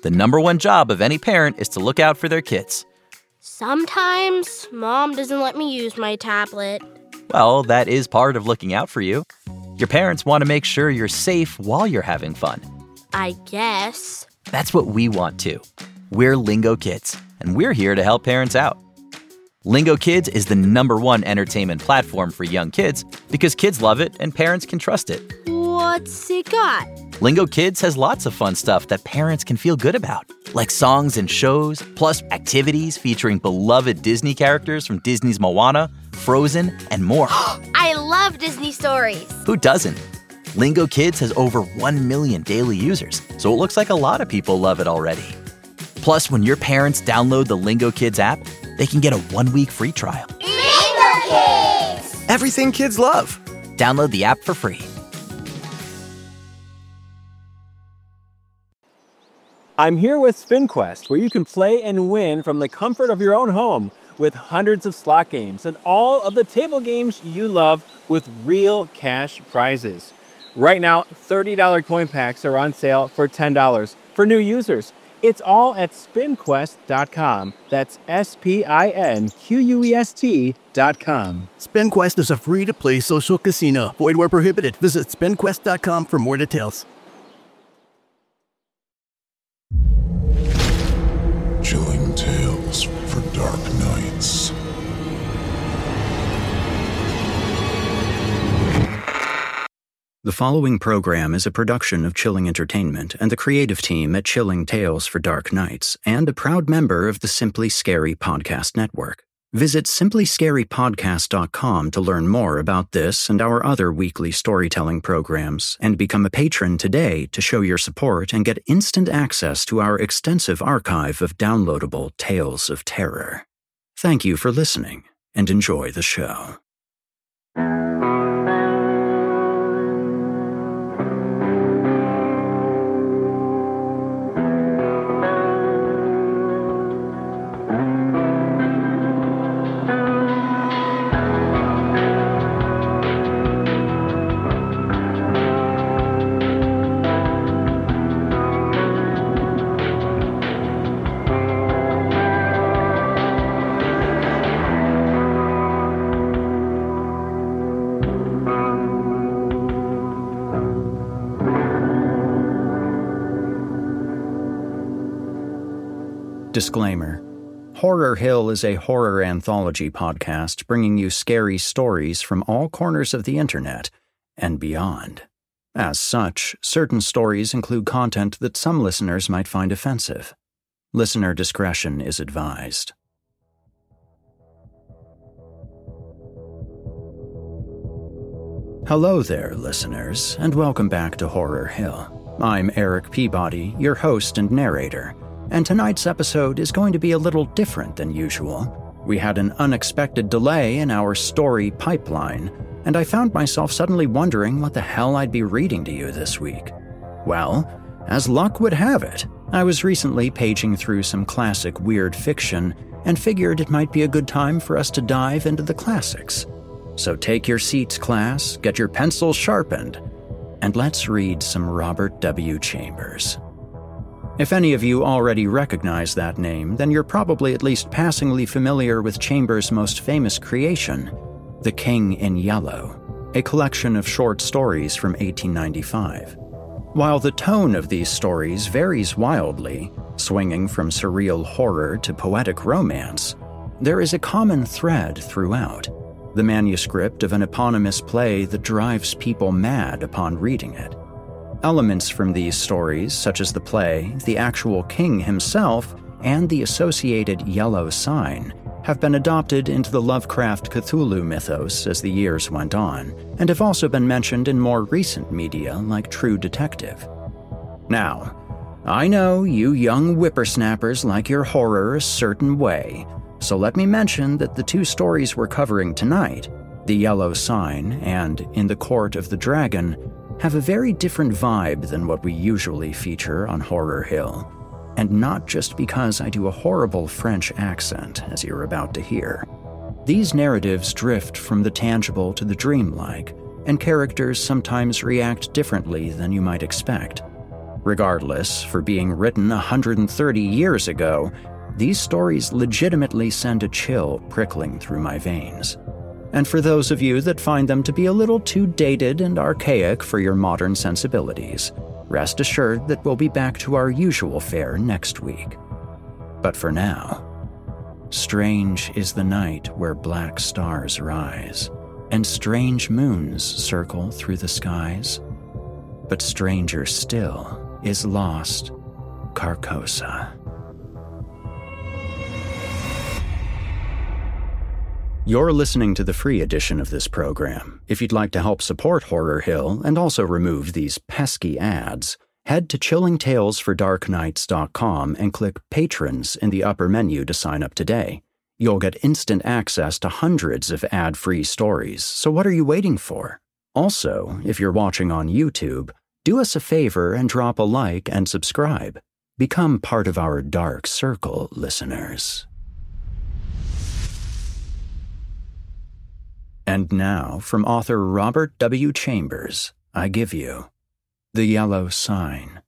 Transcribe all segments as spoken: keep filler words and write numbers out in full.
The number one job of any parent is to look out for their kids. Sometimes Mom doesn't let me use my tablet. Well, that is part of looking out for you. Your parents want to make sure you're safe while you're having fun. I guess. That's what we want too. We're Lingo Kids, and we're here to help parents out. Lingo Kids is the number one entertainment platform for young kids because kids love it and parents can trust it. What's it got? Lingo Kids has lots of fun stuff that parents can feel good about, like songs and shows, plus activities featuring beloved Disney characters from Disney's Moana, Frozen, and more. I love Disney stories. Who doesn't? Lingo Kids has over one million daily users, so it looks like a lot of people love it already. Plus, when your parents download the Lingo Kids app, they can get a one-week free trial. Lingo Kids! Everything kids love. Download the app for free. I'm here with SpinQuest, where you can play and win from the comfort of your own home with hundreds of slot games and all of the table games you love with real cash prizes. Right now, thirty dollars coin packs are on sale for ten dollars for new users. It's all at spin quest dot com. That's S P I N Q U E S T dot com. SpinQuest is a free-to-play social casino. Void where prohibited. Visit spin quest dot com for more details. Chilling tales for dark nights. The following program is a production of Chilling Entertainment and the creative team at Chilling Tales for Dark Nights, and a proud member of the Simply Scary Podcast Network. Visit simply scary podcast dot com to learn more about this and our other weekly storytelling programs, and become a patron today to show your support and get instant access to our extensive archive of downloadable tales of terror. Thank you for listening, and enjoy the show. Disclaimer. Horror Hill is a horror anthology podcast bringing you scary stories from all corners of the internet and beyond. As such, certain stories include content that some listeners might find offensive. Listener discretion is advised. Hello there, listeners, and welcome back to Horror Hill. I'm Eric Peabody, your host and narrator. And tonight's episode is going to be a little different than usual. We had an unexpected delay in our story pipeline, and I found myself suddenly wondering what the hell I'd be reading to you this week. Well, as luck would have it, I was recently paging through some classic weird fiction and figured it might be a good time for us to dive into the classics. So take your seats, class, get your pencils sharpened, and let's read some Robert W. Chambers. If any of you already recognize that name, then you're probably at least passingly familiar with Chambers' most famous creation, The King in Yellow, a collection of short stories from eighteen ninety-five. While the tone of these stories varies wildly, swinging from surreal horror to poetic romance, there is a common thread throughout: the manuscript of an eponymous play that drives people mad upon reading it. Elements from these stories, such as the play, the actual king himself, and the associated yellow sign, have been adopted into the Lovecraft Cthulhu mythos as the years went on, and have also been mentioned in more recent media like True Detective. Now, I know you young whippersnappers like your horror a certain way, so let me mention that the two stories we're covering tonight, The Yellow Sign and In the Court of the Dragon, have a very different vibe than what we usually feature on Horror Hill. And not just because I do a horrible French accent, as you're about to hear. These narratives drift from the tangible to the dreamlike, and characters sometimes react differently than you might expect. Regardless, for being written one hundred thirty years ago, these stories legitimately send a chill prickling through my veins. And for those of you that find them to be a little too dated and archaic for your modern sensibilities, rest assured that we'll be back to our usual fare next week. But for now, strange is the night where black stars rise, and strange moons circle through the skies. But stranger still is lost Carcosa. You're listening to the free edition of this program. If you'd like to help support Horror Hill and also remove these pesky ads, head to chilling tales for dark nights dot com and click Patrons in the upper menu to sign up today. You'll get instant access to hundreds of ad-free stories, so what are you waiting for? Also, if you're watching on YouTube, do us a favor and drop a like and subscribe. Become part of our Dark Circle, listeners. And now, from author Robert W. Chambers, I give you The Yellow Sign.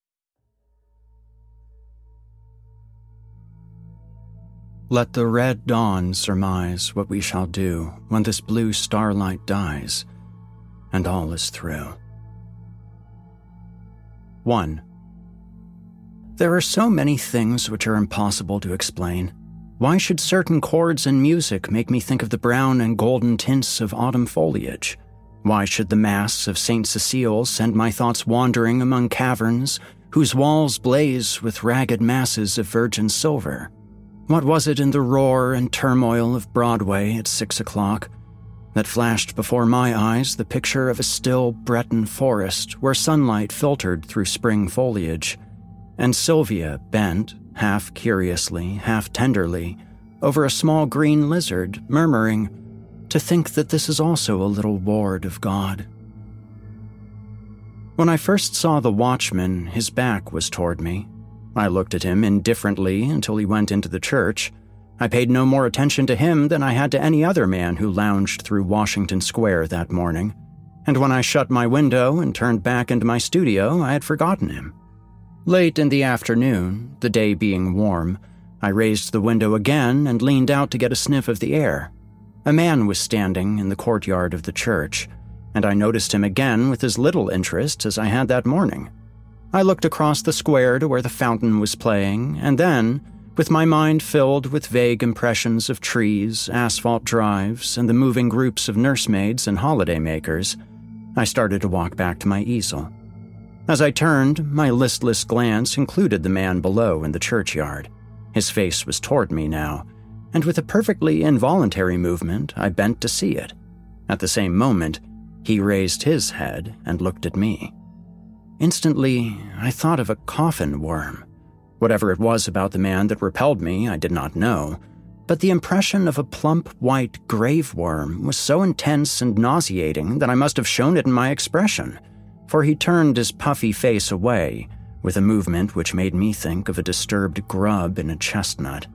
Let the red dawn surmise what we shall do when this blue starlight dies, and all is through. one. There are so many things which are impossible to explain. Why should certain chords in music make me think of the brown and golden tints of autumn foliage? Why should the Mass of Saint Cecile send my thoughts wandering among caverns whose walls blaze with ragged masses of virgin silver? What was it in the roar and turmoil of Broadway at six o'clock that flashed before my eyes the picture of a still Breton forest where sunlight filtered through spring foliage, and Sylvia bent, half curiously, half tenderly, over a small green lizard, murmuring, "To think that this is also a little ward of God." When I first saw the watchman, his back was toward me. I looked at him indifferently until he went into the church. I paid no more attention to him than I had to any other man who lounged through Washington Square that morning. And when I shut my window and turned back into my studio, I had forgotten him. Late in the afternoon, the day being warm, I raised the window again and leaned out to get a sniff of the air. A man was standing in the courtyard of the church, and I noticed him again with as little interest as I had that morning. I looked across the square to where the fountain was playing, and then, with my mind filled with vague impressions of trees, asphalt drives, and the moving groups of nursemaids and holiday-makers, I started to walk back to my easel. As I turned, my listless glance included the man below in the churchyard. His face was toward me now, and with a perfectly involuntary movement, I bent to see it. At the same moment, he raised his head and looked at me. Instantly, I thought of a coffin worm. Whatever it was about the man that repelled me, I did not know, but the impression of a plump white grave worm was so intense and nauseating that I must have shown it in my expression, for he turned his puffy face away with a movement which made me think of a disturbed grub in a chestnut.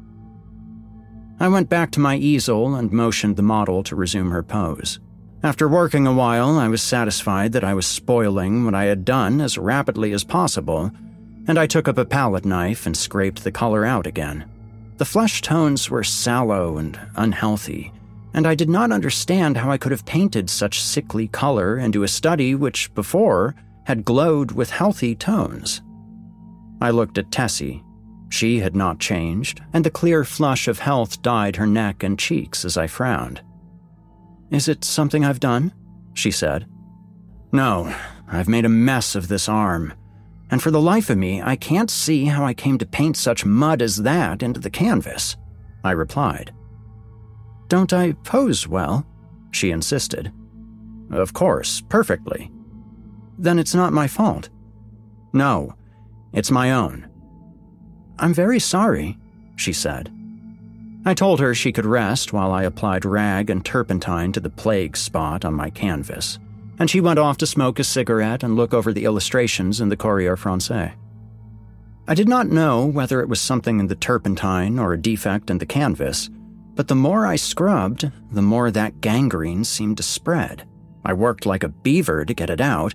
I went back to my easel and motioned the model to resume her pose. After working a while, I was satisfied that I was spoiling what I had done as rapidly as possible, and I took up a palette knife and scraped the color out again. The flesh tones were sallow and unhealthy, and I did not understand how I could have painted such sickly color into a study which, before, had glowed with healthy tones. I looked at Tessie. She had not changed, and the clear flush of health dyed her neck and cheeks as I frowned. "Is it something I've done?" she said. "No, I've made a mess of this arm, and for the life of me, I can't see how I came to paint such mud as that into the canvas," I replied. "Don't I pose well?" she insisted. "Of course, perfectly." "Then it's not my fault." "No, it's my own." "I'm very sorry," she said. I told her she could rest while I applied rag and turpentine to the plague spot on my canvas, and she went off to smoke a cigarette and look over the illustrations in the Courrier Français. I did not know whether it was something in the turpentine or a defect in the canvas, but the more I scrubbed, the more that gangrene seemed to spread. I worked like a beaver to get it out,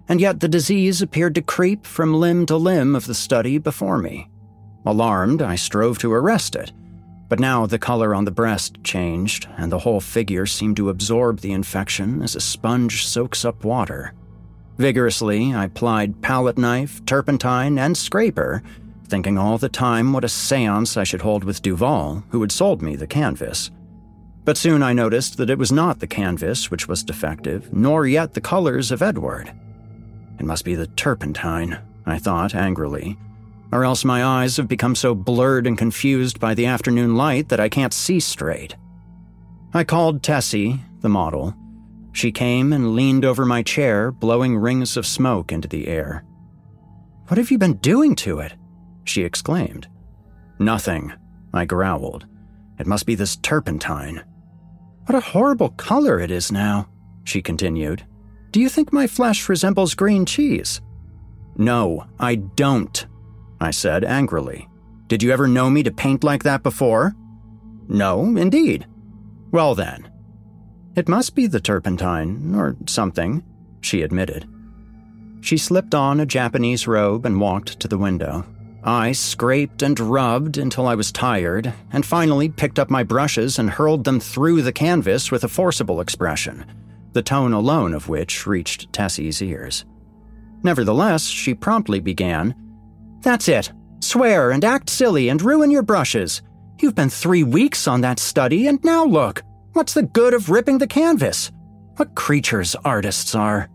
and yet the disease appeared to creep from limb to limb of the study before me. Alarmed, I strove to arrest it, but now the color on the breast changed, and the whole figure seemed to absorb the infection as a sponge soaks up water. Vigorously, I plied palette knife, turpentine, and scraper, thinking all the time what a seance I should hold with Duval, who had sold me the canvas. But soon I noticed that it was not the canvas which was defective, nor yet the colors of Edward. It must be the turpentine, I thought angrily, or else my eyes have become so blurred and confused by the afternoon light that I can't see straight. I called Tessie, the model. She came and leaned over my chair, blowing rings of smoke into the air. "What have you been doing to it?" she exclaimed. "Nothing," I growled. "It must be this turpentine." "What a horrible color it is now," she continued. "Do you think my flesh resembles green cheese?" "No, I don't," I said angrily. "Did you ever know me to paint like that before?" "No, indeed." "Well then." "It must be the turpentine, or something," she admitted. She slipped on a Japanese robe and walked to the window. I scraped and rubbed until I was tired, and finally picked up my brushes and hurled them through the canvas with a forcible expression, the tone alone of which reached Tessie's ears. Nevertheless, she promptly began, "That's it. Swear and act silly and ruin your brushes. You've been three weeks on that study, and now look. What's the good of ripping the canvas? What creatures artists are."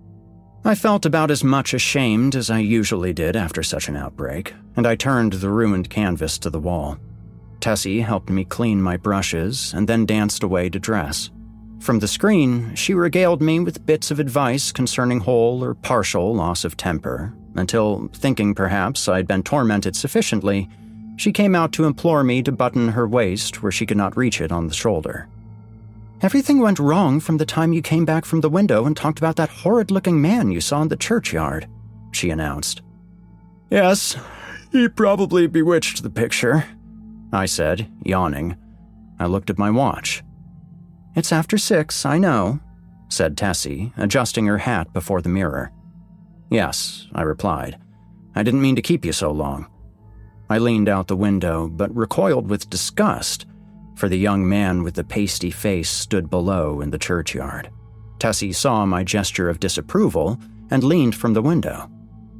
I felt about as much ashamed as I usually did after such an outbreak, and I turned the ruined canvas to the wall. Tessie helped me clean my brushes and then danced away to dress. From the screen, she regaled me with bits of advice concerning whole or partial loss of temper, until, thinking perhaps I'd been tormented sufficiently, she came out to implore me to button her waist where she could not reach it on the shoulder. "Everything went wrong from the time you came back from the window and talked about that horrid-looking man you saw in the churchyard," she announced. "Yes, he probably bewitched the picture," I said, yawning. I looked at my watch. "It's after six, I know," said Tessie, adjusting her hat before the mirror. "Yes," I replied. "I didn't mean to keep you so long." I leaned out the window, but recoiled with disgust, for the young man with the pasty face stood below in the churchyard. Tessie saw my gesture of disapproval and leaned from the window.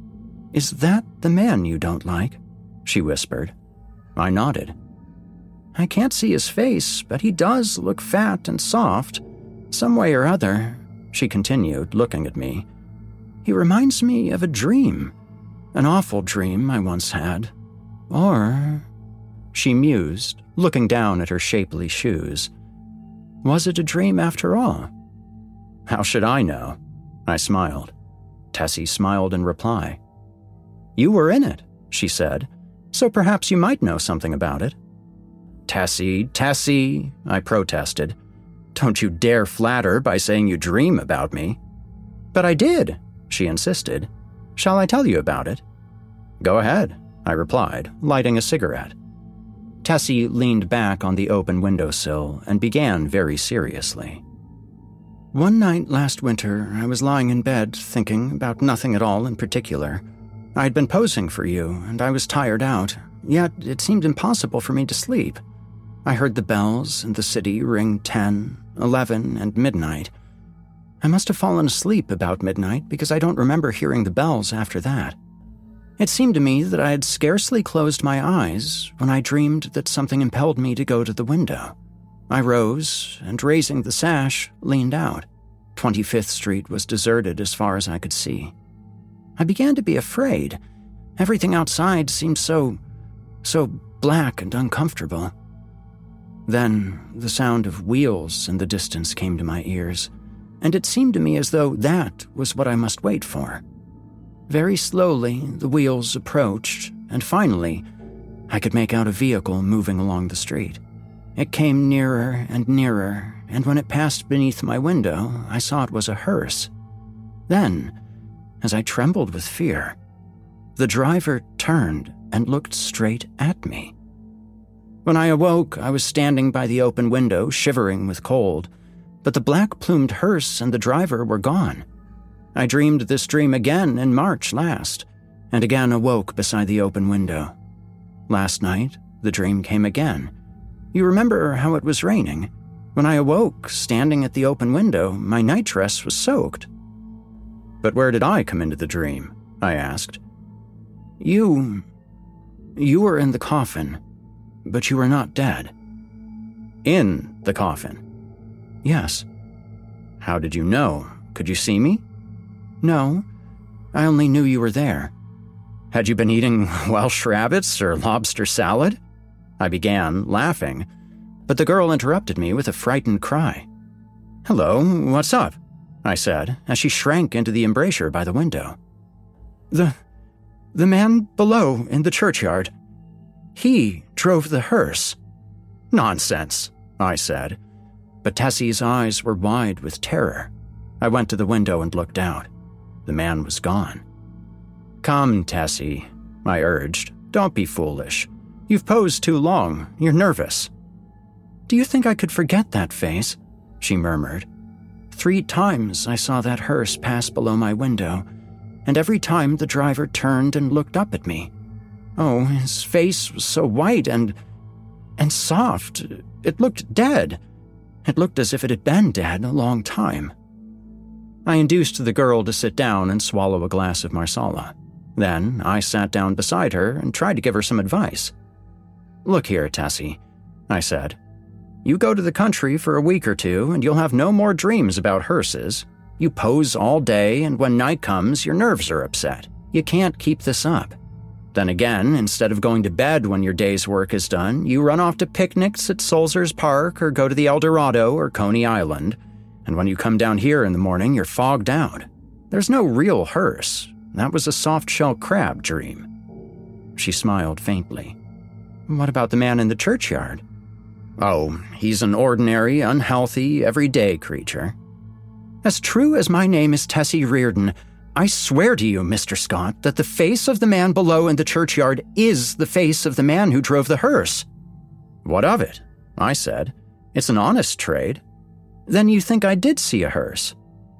"Is that the man you don't like?" she whispered. I nodded. "I can't see his face, but he does look fat and soft. Some way or other," she continued, looking at me. "He reminds me of a dream, an awful dream I once had. Or," she mused, looking down at her shapely shoes, "was it a dream after all?" "How should I know?" I smiled. Tessie smiled in reply. "You were in it," she said, "so perhaps you might know something about it." "Tessie, Tessie," I protested. "Don't you dare flatter by saying you dream about me." "But I did," she insisted. "Shall I tell you about it?" "Go ahead," I replied, lighting a cigarette. Tessie leaned back on the open windowsill and began very seriously. "One night last winter, I was lying in bed thinking about nothing at all in particular. I had been posing for you, and I was tired out, yet it seemed impossible for me to sleep. I heard the bells in the city ring ten, eleven, and midnight. I must have fallen asleep about midnight because I don't remember hearing the bells after that. It seemed to me that I had scarcely closed my eyes when I dreamed that something impelled me to go to the window. I rose and, raising the sash, leaned out. twenty-fifth Street was deserted as far as I could see. I began to be afraid. Everything outside seemed so, so black and uncomfortable. Then the sound of wheels in the distance came to my ears, and it seemed to me as though that was what I must wait for. Very slowly, the wheels approached, and finally, I could make out a vehicle moving along the street. It came nearer and nearer, and when it passed beneath my window, I saw it was a hearse. Then, as I trembled with fear, the driver turned and looked straight at me. When I awoke, I was standing by the open window, shivering with cold, but the black-plumed hearse and the driver were gone. I dreamed this dream again in March last, and again awoke beside the open window. Last night, the dream came again. You remember how it was raining? When I awoke, standing at the open window, my night dress was soaked. But where did I come into the dream? I asked. You... you were in the coffin, but you were not dead. In the coffin? Yes. How did you know? Could you see me? No, I only knew you were there. Had you been eating Welsh rabbits or lobster salad? I began, laughing, but the girl interrupted me with a frightened cry. Hello, what's up? I said, as she shrank into the embrasure by the window. The... the man below in the churchyard. He drove the hearse. Nonsense, I said, but Tessie's eyes were wide with terror. I went to the window and looked out. The man was gone. Come, Tessie, I urged. Don't be foolish. You've posed too long. You're nervous. Do you think I could forget that face? She murmured. Three times I saw that hearse pass below my window, and every time the driver turned and looked up at me. Oh, his face was so white and... and soft. It looked dead. It looked as if it had been dead a long time. I induced the girl to sit down and swallow a glass of Marsala. Then I sat down beside her and tried to give her some advice. Look here, Tessie, I said. You go to the country for a week or two and you'll have no more dreams about hearses. You pose all day and when night comes, your nerves are upset. You can't keep this up. Then again, instead of going to bed when your day's work is done, you run off to picnics at Sulzer's Park or go to the El Dorado or Coney Island. And when you come down here in the morning, you're fogged out. There's no real hearse. That was a soft-shell crab dream. She smiled faintly. What about the man in the churchyard? Oh, he's an ordinary, unhealthy, everyday creature. As true as my name is Tessie Reardon, I swear to you, Mister Scott, that the face of the man below in the churchyard is the face of the man who drove the hearse. What of it? I said. It's an honest trade. Then you think I did see a hearse?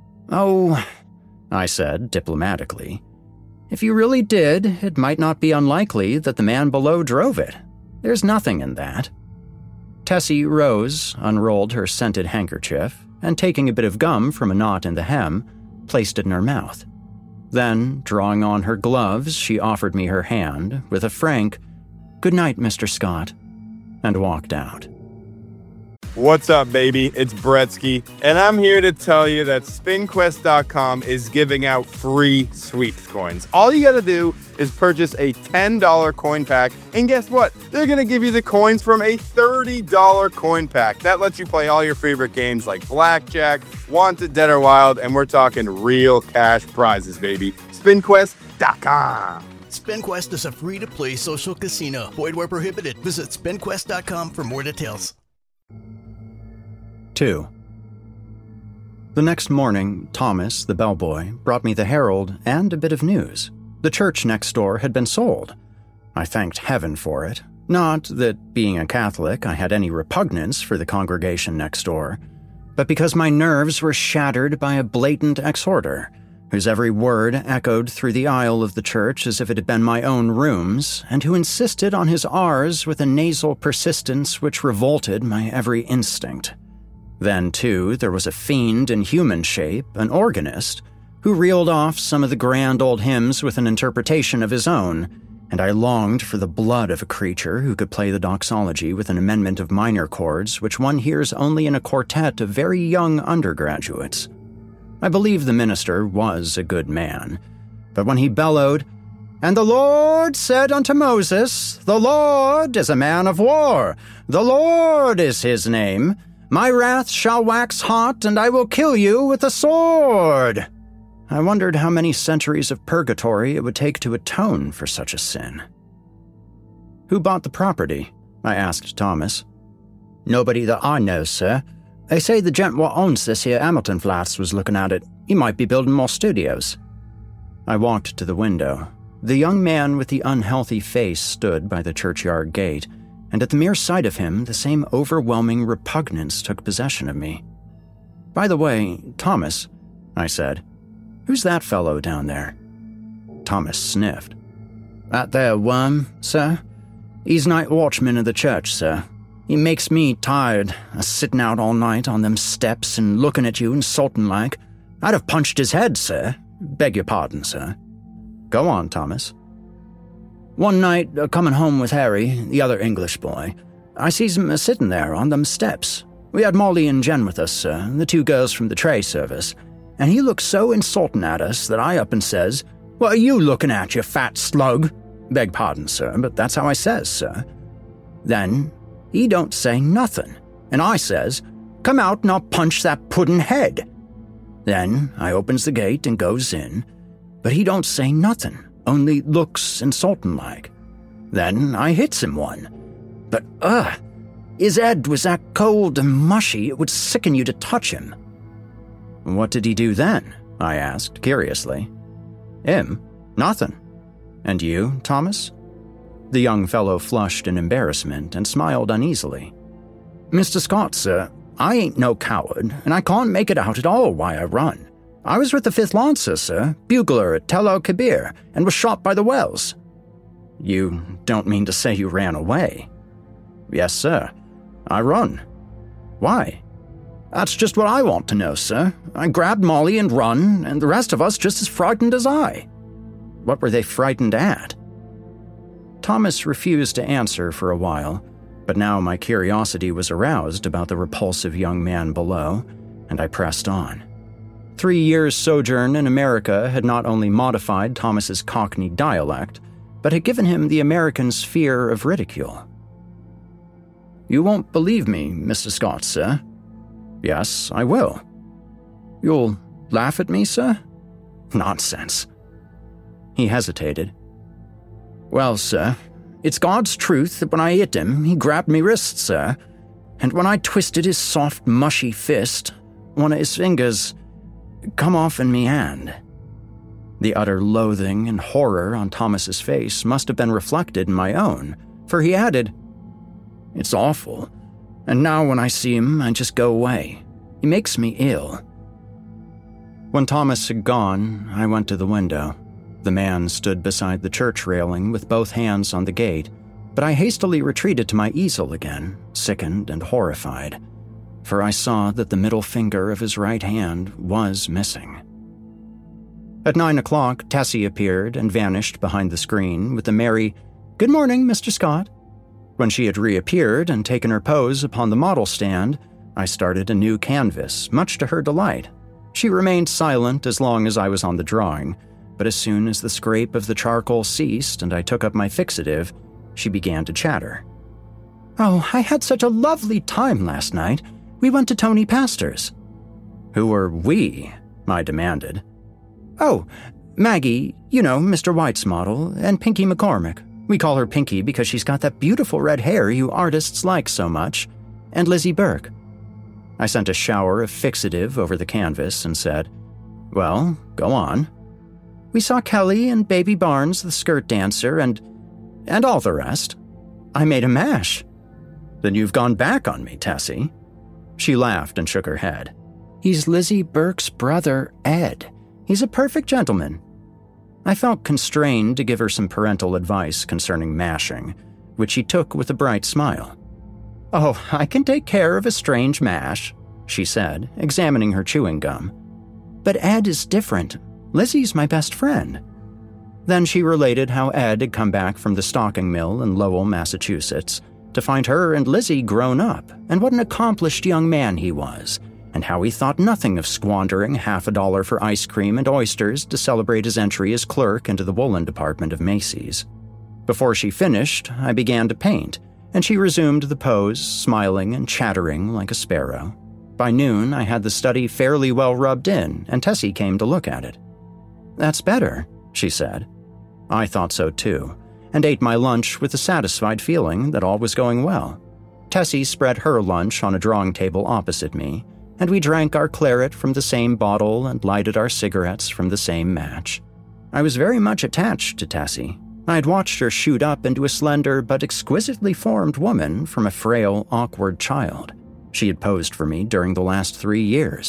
Oh, I said diplomatically. If you really did, it might not be unlikely that the man below drove it. There's nothing in that. Tessie rose, unrolled her scented handkerchief, and taking a bit of gum from a knot in the hem, placed it in her mouth. Then, drawing on her gloves, she offered me her hand with a frank, "Good night, Mister Scott," and walked out. What's up, baby? It's Bretsky, and I'm here to tell you that Spin Quest dot com is giving out free Sweeps coins. All you gotta do is purchase a ten dollar coin pack, and guess what? They're gonna give you the coins from a thirty dollar coin pack. That lets you play all your favorite games like Blackjack, Wanted, Dead or Wild, and we're talking real cash prizes, baby. Spin Quest dot com. SpinQuest is a free-to-play social casino. Void where prohibited. Visit Spin Quest dot com for more details. two. The next morning, Thomas, the bellboy, brought me the Herald and a bit of news. The church next door had been sold. I thanked heaven for it. Not that, being a Catholic, I had any repugnance for the congregation next door, but because my nerves were shattered by a blatant exhorter, whose every word echoed through the aisle of the church as if it had been my own rooms, and who insisted on his R's with a nasal persistence which revolted my every instinct. Then, too, there was a fiend in human shape, an organist, who reeled off some of the grand old hymns with an interpretation of his own, and I longed for the blood of a creature who could play the doxology with an amendment of minor chords which one hears only in a quartet of very young undergraduates. I believe the minister was a good man, but when he bellowed, "And the Lord said unto Moses, The Lord is a man of war, the Lord is his name, my wrath shall wax hot, and I will kill you with a sword," I wondered how many centuries of purgatory it would take to atone for such a sin. Who bought the property? I asked Thomas. Nobody that I know, sir. They say the gent what owns this here Hamilton Flats was looking at it. He might be building more studios. I walked to the window. The young man with the unhealthy face stood by the churchyard gate, and at the mere sight of him, the same overwhelming repugnance took possession of me. By the way, Thomas, I said, Who's that fellow down there?" Thomas sniffed. "That there worm, sir? He's night watchman of the church, sir. He makes me tired, a sitting out all night on them steps and looking at you insulting like. I'd have punched his head, sir. Beg your pardon, sir." "Go on, Thomas." "One night, uh, coming home with Harry, the other English boy, I sees him a-sitting there on them steps. We had Molly and Jen with us, sir, the two girls from the tray service, and he looked so insulting at us that I up and says, 'What are you looking at, you fat slug?' Beg pardon, sir, but that's how I says, sir. Then he don't say nothing, and I says, 'Come out and I'll punch that puddin' head.' Then I opens the gate and goes in, but he don't say nothing, only looks insulting like. Then I hits him one. But, ugh, his head was that cold and mushy it would sicken you to touch him." "What did he do then?" I asked, curiously. "Him? Nothing. And you, Thomas?" The young fellow flushed in embarrassment and smiled uneasily. "Mister Scott, sir, I ain't no coward, and I can't make it out at all why I run. I was with the fifth Lancer, sir, bugler at Tel el-Kebir, and was shot by the Wells." "You don't mean to say you ran away?" "Yes, sir. I run." "Why?" "That's just what I want to know, sir. I grabbed Molly and run, and the rest of us just as frightened as I." "What were they frightened at?" Thomas refused to answer for a while, but now my curiosity was aroused about the repulsive young man below, and I pressed on. Three years' sojourn in America had not only modified Thomas's Cockney dialect, but had given him the American's fear of ridicule. "You won't believe me, Mister Scott, sir?" "Yes, I will." "You'll laugh at me, sir?" "Nonsense." He hesitated. "Well, sir, it's God's truth that when I hit him, he grabbed me wrist, sir, and when I twisted his soft, mushy fist, one of his fingers come off in me hand." The utter loathing and horror on Thomas's face must have been reflected in my own, for he added, "It's awful, and now when I see him, I just go away. He makes me ill." When Thomas had gone, I went to the window. The man stood beside the church railing with both hands on the gate, but I hastily retreated to my easel again, sickened and horrified, for I saw that the middle finger of his right hand was missing. At nine o'clock, Tessie appeared and vanished behind the screen with a merry, "Good morning, Mister Scott." When she had reappeared and taken her pose upon the model stand, I started a new canvas, much to her delight. She remained silent as long as I was on the drawing, but as soon as the scrape of the charcoal ceased and I took up my fixative, she began to chatter. "Oh, I had such a lovely time last night. We went to Tony Pastor's." "Who are we?" I demanded. "Oh, Maggie, you know, Mister White's model, and Pinky McCormick. We call her Pinky because she's got that beautiful red hair you artists like so much, and Lizzie Burke." I sent a shower of fixative over the canvas and said, "Well, go on." "We saw Kelly and Baby Barnes, the skirt dancer, and... and all the rest. I made a mash." "Then you've gone back on me, Tessie." She laughed and shook her head. "He's Lizzie Burke's brother, Ed. He's a perfect gentleman." I felt constrained to give her some parental advice concerning mashing, which she took with a bright smile. "Oh, I can take care of a strange mash," she said, examining her chewing gum. "But Ed is different. Lizzie's my best friend." Then she related how Ed had come back from the stocking mill in Lowell, Massachusetts, to find her and Lizzie grown up, and what an accomplished young man he was, and how he thought nothing of squandering half a dollar for ice cream and oysters to celebrate his entry as clerk into the woolen department of Macy's. Before she finished, I began to paint, and she resumed the pose, smiling and chattering like a sparrow. By noon, I had the study fairly well rubbed in, and Tessie came to look at it. "That's better," she said. I thought so too, and ate my lunch with a satisfied feeling that all was going well. Tessie spread her lunch on a drawing table opposite me, and we drank our claret from the same bottle and lighted our cigarettes from the same match. I was very much attached to Tessie. I had watched her shoot up into a slender but exquisitely formed woman from a frail, awkward child. She had posed for me during the last three years,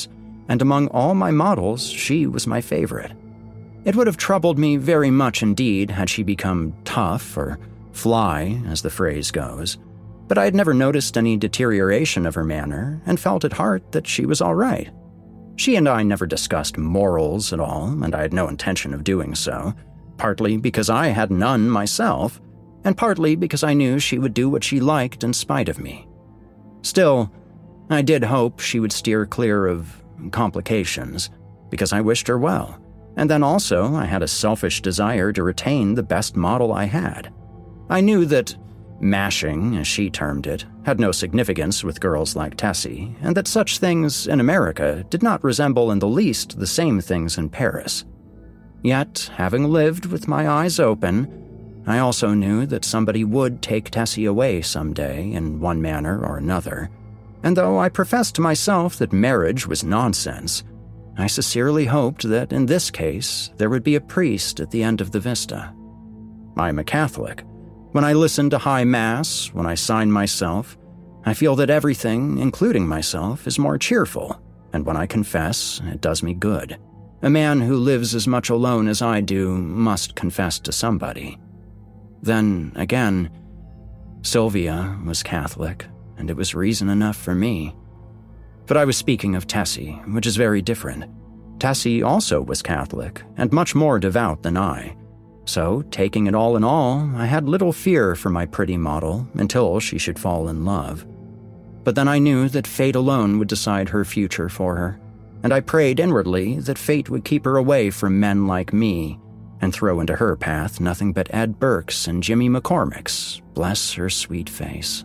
and among all my models, she was my favorite. It would have troubled me very much indeed had she become tough or fly, as the phrase goes, but I had never noticed any deterioration of her manner and felt at heart that she was all right. She and I never discussed morals at all, and I had no intention of doing so, partly because I had none myself, and partly because I knew she would do what she liked in spite of me. Still, I did hope she would steer clear of complications, because I wished her well, and then also I had a selfish desire to retain the best model I had. I knew that mashing, as she termed it, had no significance with girls like Tessie, and that such things in America did not resemble in the least the same things in Paris. Yet, having lived with my eyes open, I also knew that somebody would take Tessie away someday in one manner or another, and though I professed to myself that marriage was nonsense, I sincerely hoped that in this case there would be a priest at the end of the vista. I am a Catholic. When I listen to High Mass, when I sign myself, I feel that everything, including myself, is more cheerful, and when I confess, it does me good. A man who lives as much alone as I do must confess to somebody. Then, again, Sylvia was Catholic, and it was reason enough for me. But I was speaking of Tessie, which is very different. Tessie also was Catholic, and much more devout than I. So, taking it all in all, I had little fear for my pretty model until she should fall in love. But then I knew that fate alone would decide her future for her, and I prayed inwardly that fate would keep her away from men like me and throw into her path nothing but Ed Burke's and Jimmy McCormick's, bless her sweet face.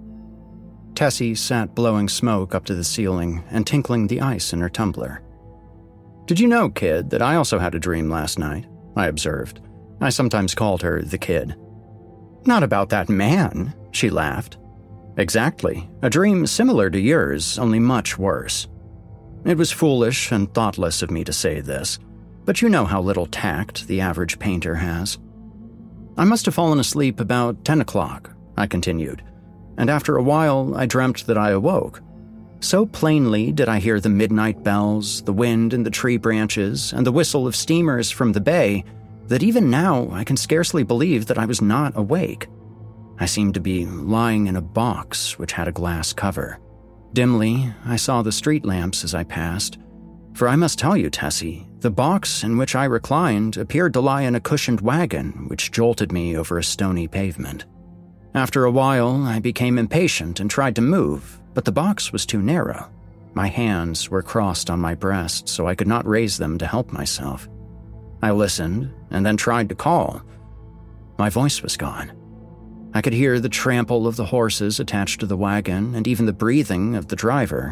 Tessie sat blowing smoke up to the ceiling and tinkling the ice in her tumbler. "Did you know, kid, that I also had a dream last night?" I observed. I sometimes called her the kid. "Not about that man," she laughed. "Exactly. A dream similar to yours, only much worse." It was foolish and thoughtless of me to say this, but you know how little tact the average painter has. "I must have fallen asleep about ten o'clock, I continued, and after a while I dreamt that I awoke. So plainly did I hear the midnight bells, the wind in the tree branches, and the whistle of steamers from the bay that even now I can scarcely believe that I was not awake. I seemed to be lying in a box which had a glass cover. Dimly, I saw the street lamps as I passed. For I must tell you, Tessie, the box in which I reclined appeared to lie in a cushioned wagon which jolted me over a stony pavement. After a while, I became impatient and tried to move, but the box was too narrow. My hands were crossed on my breast, so I could not raise them to help myself. I listened and then tried to call. My voice was gone. I could hear the trample of the horses attached to the wagon and even the breathing of the driver.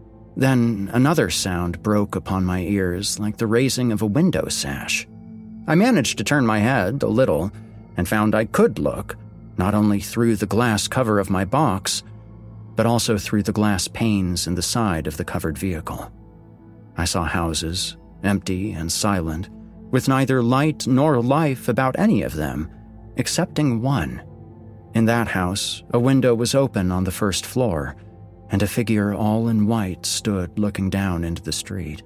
Then another sound broke upon my ears like the raising of a window sash. I managed to turn my head a little and found I could look, not only through the glass cover of my box, but also through the glass panes in the side of the covered vehicle. I saw houses, empty and silent, with neither light nor life about any of them, excepting one. In that house, a window was open on the first floor, and a figure all in white stood looking down into the street.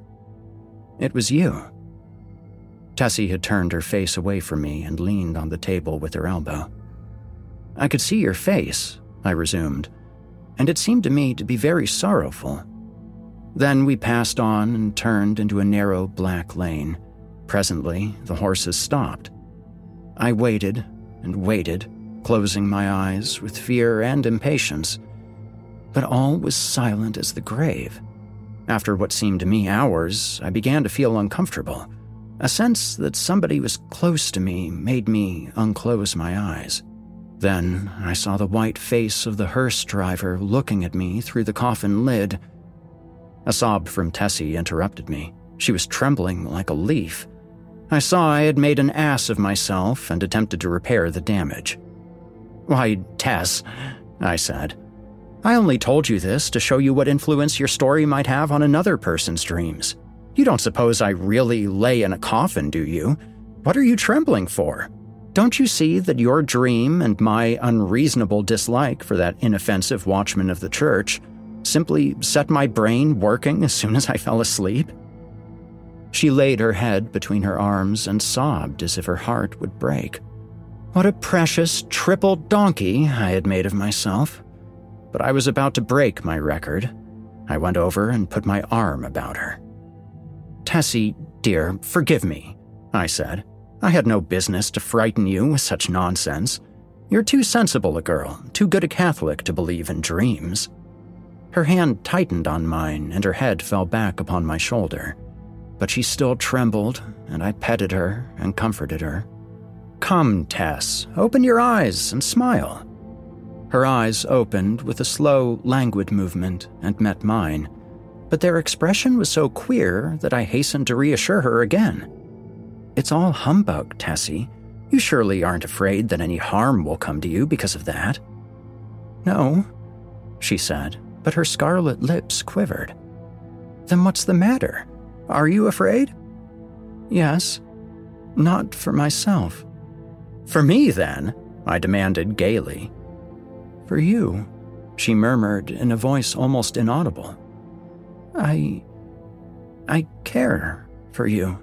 It was you. Tessie had turned her face away from me and leaned on the table with her elbow. "I could see your face," I resumed, "and it seemed to me to be very sorrowful." Then we passed on and turned into a narrow black lane. Presently, the horses stopped. I waited and waited, closing my eyes with fear and impatience. But all was silent as the grave. After what seemed to me hours, I began to feel uncomfortable. A sense that somebody was close to me made me unclose my eyes. Then I saw the white face of the hearse driver looking at me through the coffin lid. A sob from Tessie interrupted me. She was trembling like a leaf. I saw I had made an ass of myself and attempted to repair the damage. "Why, Tess," I said, "I only told you this to show you what influence your story might have on another person's dreams. You don't suppose I really lay in a coffin, do you? What are you trembling for? Don't you see that your dream and my unreasonable dislike for that inoffensive watchman of the church Simply set my brain working as soon as I fell asleep? She laid her head between her arms and sobbed as if her heart would break. What a precious triple donkey I had made of myself. But I was about to break my record. I went over and put my arm about her. "Tessie, dear, forgive me," I said. "I had no business to frighten you with such nonsense. You're too sensible a girl, too good a Catholic to believe in dreams." Her hand tightened on mine, and her head fell back upon my shoulder. But she still trembled, and I petted her and comforted her. "Come, Tess, open your eyes and smile." Her eyes opened with a slow, languid movement and met mine, but their expression was so queer that I hastened to reassure her again. "It's all humbug, Tessie. You surely aren't afraid that any harm will come to you because of that?" "No," she said, but her scarlet lips quivered. "Then what's the matter? Are you afraid?" "Yes. Not for myself." "For me, then?" I demanded gaily. "For you," she murmured in a voice almost inaudible. I... I care for you."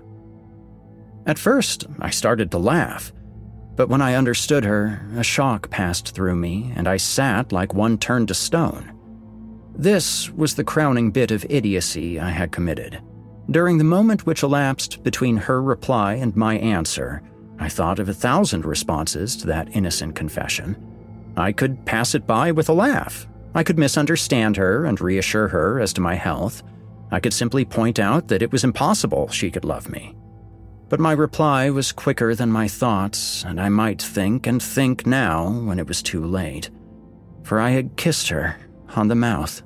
At first, I started to laugh, but when I understood her, a shock passed through me, and I sat like one turned to stone. This was the crowning bit of idiocy I had committed. During the moment which elapsed between her reply and my answer, I thought of a thousand responses to that innocent confession. I could pass it by with a laugh. I could misunderstand her and reassure her as to my health. I could simply point out that it was impossible she could love me. But my reply was quicker than my thoughts, and I might think and think now when it was too late. For I had kissed her on the mouth.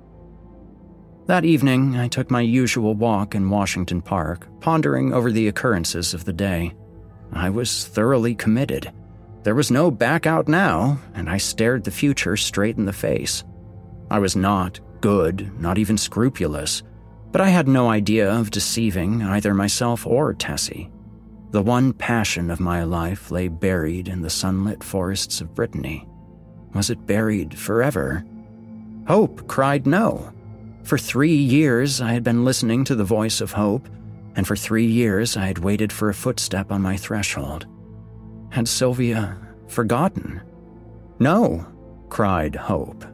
That evening, I took my usual walk in Washington Park, pondering over the occurrences of the day. I was thoroughly committed. There was no back out now, and I stared the future straight in the face. I was not good, not even scrupulous, but I had no idea of deceiving either myself or Tessie. The one passion of my life lay buried in the sunlit forests of Brittany. Was it buried forever? Hope cried no. For three years I had been listening to the voice of hope, and for three years I had waited for a footstep on my threshold. Had Sylvia forgotten? No, cried hope.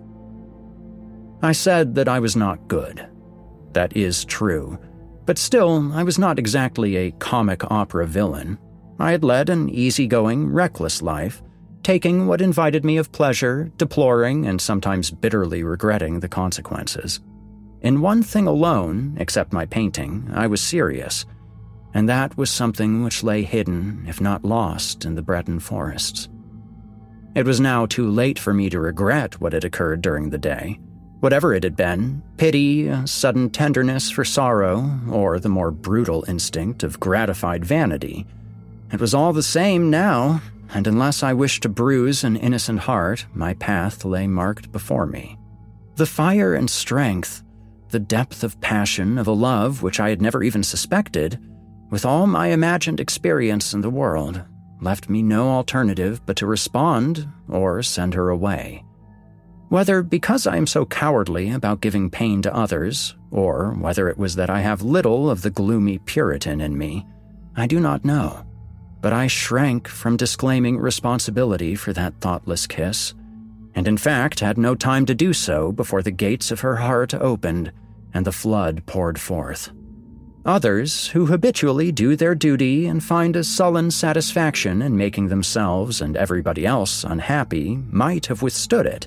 I said that I was not good. That is true, but still I was not exactly a comic opera villain. I had led an easygoing, reckless life, taking what invited me of pleasure, deploring and sometimes bitterly regretting the consequences. In one thing alone, except my painting, I was serious, and that was something which lay hidden, if not lost, in the Breton forests. It was now too late for me to regret what had occurred during the day. Whatever it had been, pity, a sudden tenderness for sorrow, or the more brutal instinct of gratified vanity, it was all the same now, and unless I wished to bruise an innocent heart, my path lay marked before me. The fire and strength, the depth of passion of a love which I had never even suspected, with all my imagined experience in the world, left me no alternative but to respond or send her away. Whether because I am so cowardly about giving pain to others, or whether it was that I have little of the gloomy Puritan in me, I do not know. But I shrank from disclaiming responsibility for that thoughtless kiss, and in fact had no time to do so before the gates of her heart opened and the flood poured forth. Others, who habitually do their duty and find a sullen satisfaction in making themselves and everybody else unhappy, might have withstood it.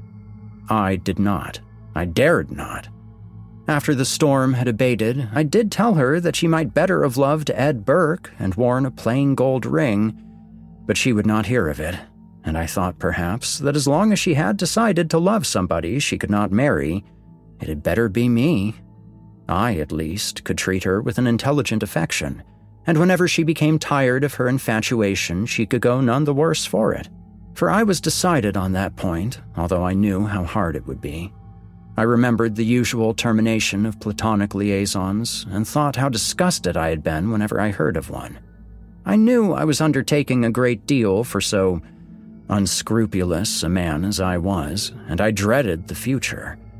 I did not. I dared not. After the storm had abated, I did tell her that she might better have loved Ed Burke and worn a plain gold ring, but she would not hear of it, and I thought perhaps that as long as she had decided to love somebody she could not marry, it had better be me. I, at least, could treat her with an intelligent affection, and whenever she became tired of her infatuation, she could go none the worse for it. For I was decided on that point, although I knew how hard it would be. I remembered the usual termination of platonic liaisons, and thought how disgusted I had been whenever I heard of one. I knew I was undertaking a great deal for so unscrupulous a man as I was, and I dreaded the future.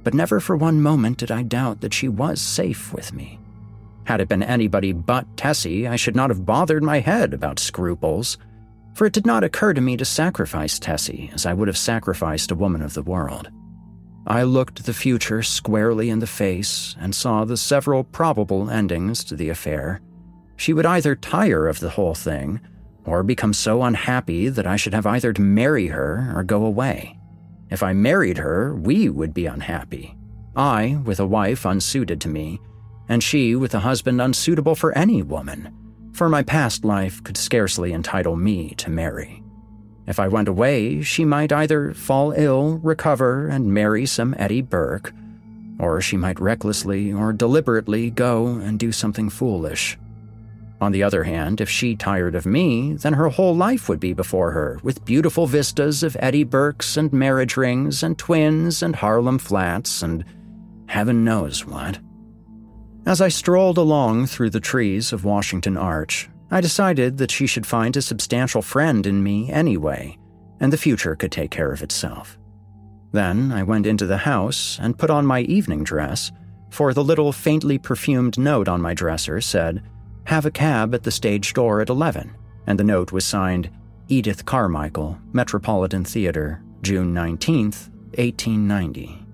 but never for one moment did I doubt that she was safe with me. Had it been anybody but Tessie, I should not have bothered my head about scruples, for it did not occur to me to sacrifice Tessie as I would have sacrificed a woman of the world. I looked the future squarely in the face and saw the several probable endings to the affair. She would either tire of the whole thing, or become so unhappy that I should have either to marry her or go away. If I married her, we would be unhappy. I, with a wife unsuited to me, and she with a husband unsuitable for any woman, for my past life could scarcely entitle me to marry. If I went away, she might either fall ill, recover, and marry some Eddie Burke, or she might recklessly or deliberately go and do something foolish. On the other hand, if she tired of me, then her whole life would be before her, with beautiful vistas of Eddie Burkes and marriage rings and twins and Harlem Flats and heaven knows what. As I strolled along through the trees of Washington Arch, I decided that she should find a substantial friend in me anyway, and the future could take care of itself. Then I went into the house and put on my evening dress, for the little faintly perfumed note on my dresser said, "Have a cab at the stage door at eleven," and the note was signed, Edith Carmichael, Metropolitan Theater, June nineteenth, eighteen ninety.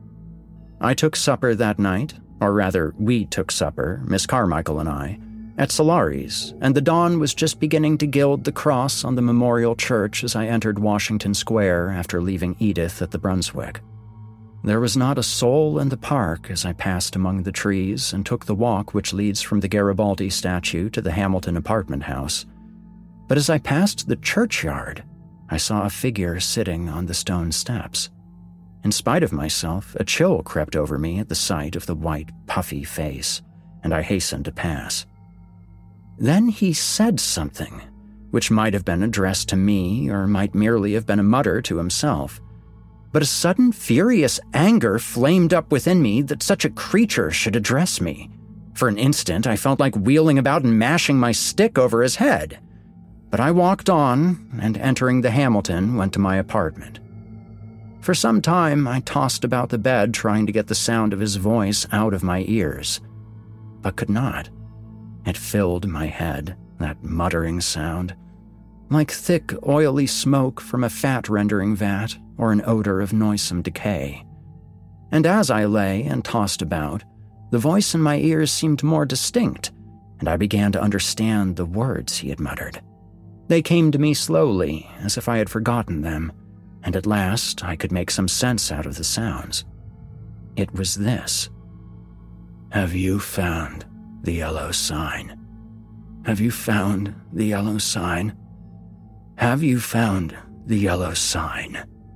I took supper that night, or rather, we took supper, Miss Carmichael and I, at Solari's, and the dawn was just beginning to gild the cross on the memorial church as I entered Washington Square after leaving Edith at the Brunswick. There was not a soul in the park as I passed among the trees and took the walk which leads from the Garibaldi statue to the Hamilton apartment house. But as I passed the churchyard, I saw a figure sitting on the stone steps. In spite of myself, a chill crept over me at the sight of the white, puffy face, and I hastened to pass. Then he said something, which might have been addressed to me or might merely have been a mutter to himself. But a sudden furious anger flamed up within me that such a creature should address me. For an instant, I felt like wheeling about and mashing my stick over his head. But I walked on, and entering the Hamilton, went to my apartment. For some time, I tossed about the bed trying to get the sound of his voice out of my ears, but could not. It filled my head, that muttering sound, like thick, oily smoke from a fat-rendering vat or an odor of noisome decay. And as I lay and tossed about, the voice in my ears seemed more distinct, and I began to understand the words he had muttered. They came to me slowly, as if I had forgotten them, and at last I could make some sense out of the sounds. It was this. "Have you found the yellow sign? Have you found the yellow sign? Have you found the yellow sign?"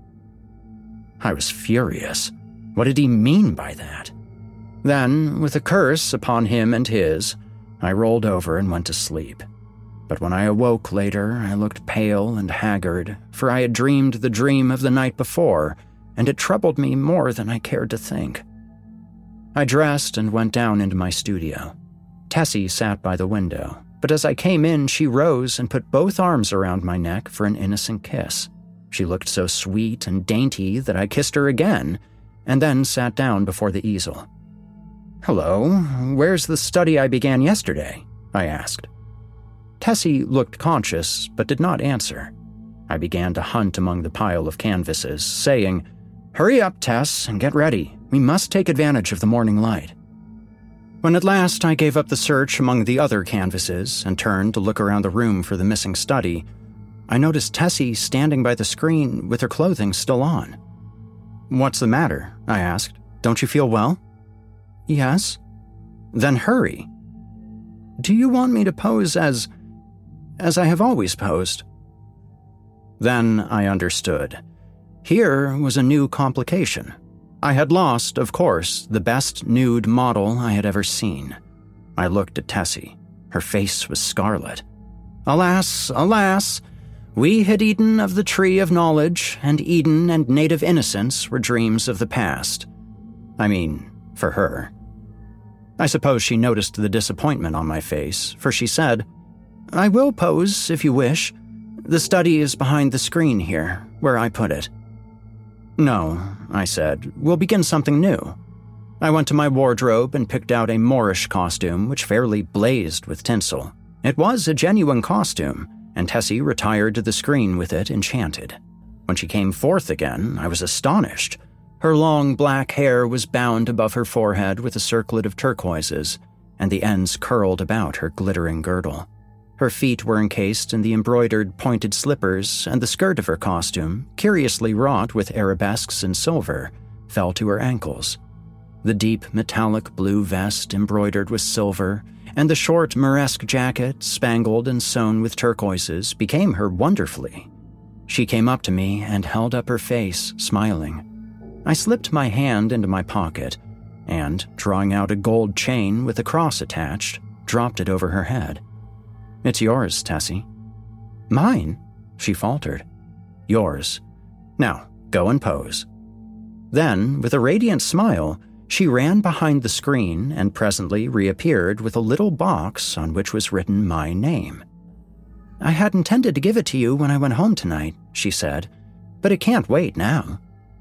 I was furious. What did he mean by that? Then, with a curse upon him and his, I rolled over and went to sleep. But when I awoke later, I looked pale and haggard, for I had dreamed the dream of the night before, and it troubled me more than I cared to think. I dressed and went down into my studio. Tessie sat by the window, but as I came in, she rose and put both arms around my neck for an innocent kiss. She looked so sweet and dainty that I kissed her again, and then sat down before the easel. "Hello, where's the study I began yesterday?" I asked. Tessie looked conscious, but did not answer. I began to hunt among the pile of canvases, saying, "Hurry up, Tess, and get ready. We must take advantage of the morning light." When at last I gave up the search among the other canvases and turned to look around the room for the missing study, I noticed Tessie standing by the screen with her clothing still on. "What's the matter?" I asked. "Don't you feel well?" "Yes." "Then hurry." "Do you want me to pose as... as I have always posed?" Then I understood. Here was a new complication. I had lost, of course, the best nude model I had ever seen. I looked at Tessie. Her face was scarlet. Alas, alas! We had eaten of the tree of knowledge, and Eden and native innocence were dreams of the past. I mean, for her. I suppose she noticed the disappointment on my face, for she said, "I will pose, if you wish. The study is behind the screen here, where I put it." No, I said. We'll begin something new. I went to my wardrobe and picked out a Moorish costume which fairly blazed with tinsel. It was a genuine costume, and Tessie retired to the screen with it enchanted. When she came forth again, I was astonished. Her long black hair was bound above her forehead with a circlet of turquoises, and the ends curled about her glittering girdle. Her feet were encased in the embroidered pointed slippers, and the skirt of her costume, curiously wrought with arabesques in silver, fell to her ankles. The deep metallic blue vest embroidered with silver, and the short Moresque jacket, spangled and sewn with turquoises, became her wonderfully. She came up to me and held up her face, smiling. I slipped my hand into my pocket and, drawing out a gold chain with a cross attached, dropped it over her head. "It's yours, Tessie." "Mine?" she faltered. "Yours. Now, go and pose." Then, with a radiant smile, she ran behind the screen and presently reappeared with a little box on which was written my name. "I had intended to give it to you when I went home tonight," she said, "but it can't wait now."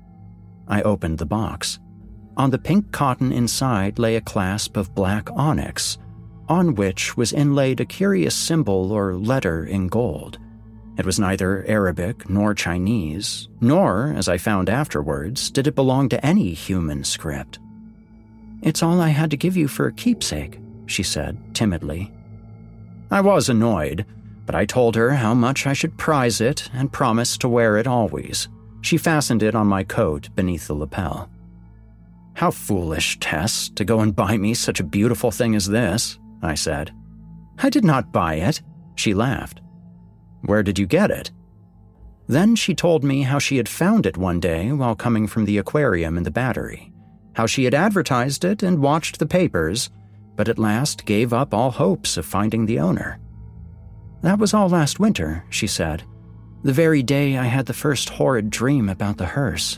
I opened the box. On the pink cotton inside lay a clasp of black onyx, on which was inlaid a curious symbol or letter in gold. It was neither Arabic nor Chinese, nor, as I found afterwards, did it belong to any human script. "It's all I had to give you for a keepsake," she said timidly. I was annoyed, but I told her how much I should prize it and promised to wear it always. She fastened it on my coat beneath the lapel. "How foolish, Tess, to go and buy me such a beautiful thing as this," I said. "I did not buy it," she laughed. "Where did you get it?" Then she told me how she had found it one day while coming from the aquarium in the Battery, how she had advertised it and watched the papers, but at last gave up all hopes of finding the owner. "That was all last winter," she said, "the very day I had the first horrid dream about the hearse."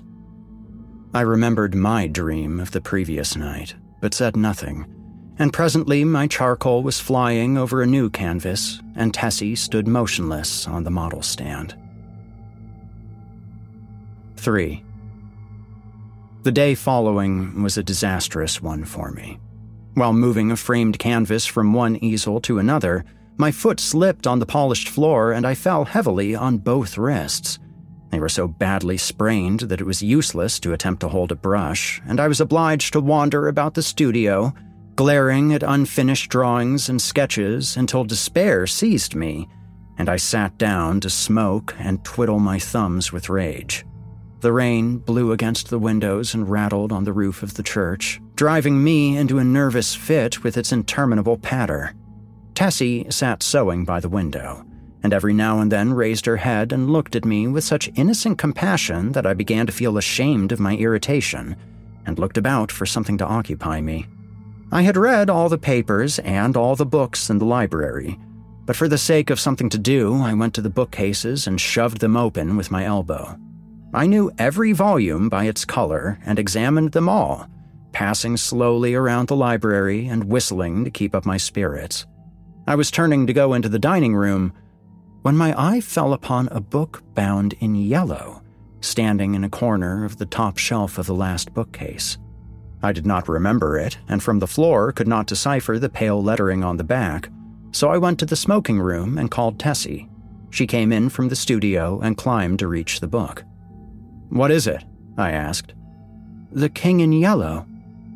I remembered my dream of the previous night, but said nothing, and presently my charcoal was flying over a new canvas, and Tessie stood motionless on the model stand. three. The day following was a disastrous one for me. While moving a framed canvas from one easel to another, my foot slipped on the polished floor and I fell heavily on both wrists. They were so badly sprained that it was useless to attempt to hold a brush, and I was obliged to wander about the studio, glaring at unfinished drawings and sketches until despair seized me, and I sat down to smoke and twiddle my thumbs with rage. The rain blew against the windows and rattled on the roof of the church, driving me into a nervous fit with its interminable patter. Tessie sat sewing by the window, and every now and then raised her head and looked at me with such innocent compassion that I began to feel ashamed of my irritation, and looked about for something to occupy me. I had read all the papers and all the books in the library, but for the sake of something to do, I went to the bookcases and shoved them open with my elbow. I knew every volume by its color and examined them all, passing slowly around the library and whistling to keep up my spirits. I was turning to go into the dining room when my eye fell upon a book bound in yellow, standing in a corner of the top shelf of the last bookcase. I did not remember it, and from the floor could not decipher the pale lettering on the back, so I went to the smoking room and called Tessie. She came in from the studio and climbed to reach the book. "What is it?" I asked. "The King in Yellow."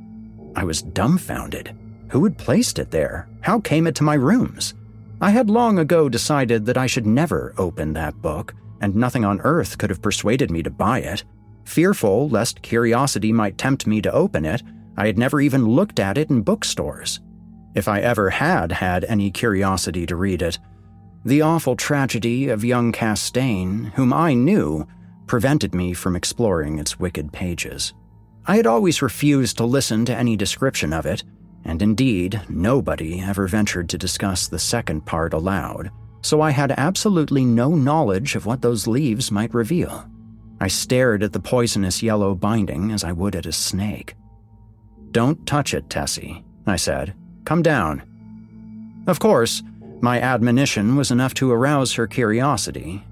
I was dumbfounded. Who had placed it there? How came it to my rooms? I had long ago decided that I should never open that book, and nothing on earth could have persuaded me to buy it. Fearful lest curiosity might tempt me to open it, I had never even looked at it in bookstores. If I ever had had any curiosity to read it, the awful tragedy of young Castaigne, whom I knew, prevented me from exploring its wicked pages. I had always refused to listen to any description of it, and indeed, nobody ever ventured to discuss the second part aloud, so I had absolutely no knowledge of what those leaves might reveal. I stared at the poisonous yellow binding as I would at a snake. "Don't touch it, Tessie," I said. "Come down." Of course, my admonition was enough to arouse her curiosity,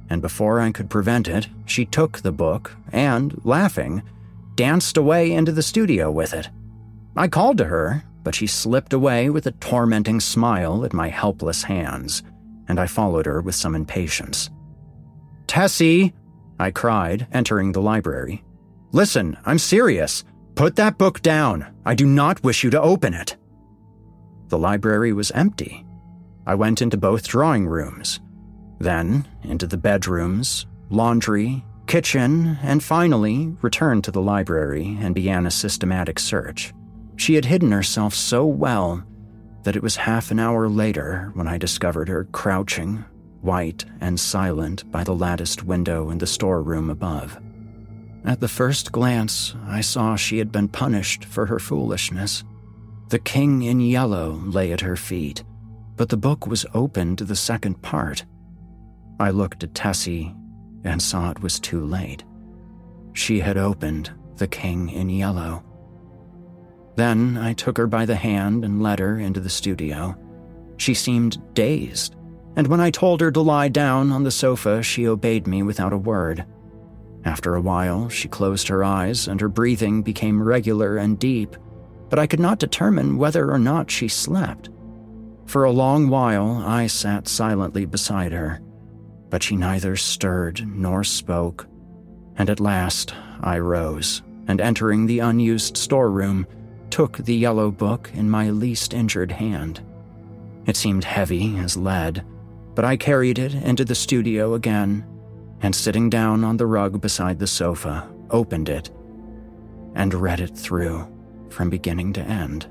and before I could prevent it, she took the book and, laughing, danced away into the studio with it. I called to her, but she slipped away with a tormenting smile at my helpless hands, and I followed her with some impatience. "Tessie!" I cried, entering the library. "Listen, I'm serious. Put that book down. I do not wish you to open it." The library was empty. I went into both drawing rooms, then into the bedrooms, laundry, kitchen, and finally returned to the library and began a systematic search. She had hidden herself so well that it was half an hour later when I discovered her crouching, white and silent by the latticed window in the storeroom above. At the first glance, I saw she had been punished for her foolishness. The King in Yellow lay at her feet, but the book was open to the second part. I looked at Tessie and saw it was too late. She had opened The King in Yellow. Then I took her by the hand and led her into the studio. She seemed dazed, and when I told her to lie down on the sofa, she obeyed me without a word. After a while, she closed her eyes and her breathing became regular and deep, but I could not determine whether or not she slept. For a long while, I sat silently beside her, but she neither stirred nor spoke, and at last I rose, and entering the unused storeroom, took the yellow book in my least injured hand. It seemed heavy as lead, but I carried it into the studio again, and sitting down on the rug beside the sofa, opened it, and read it through, from beginning to end.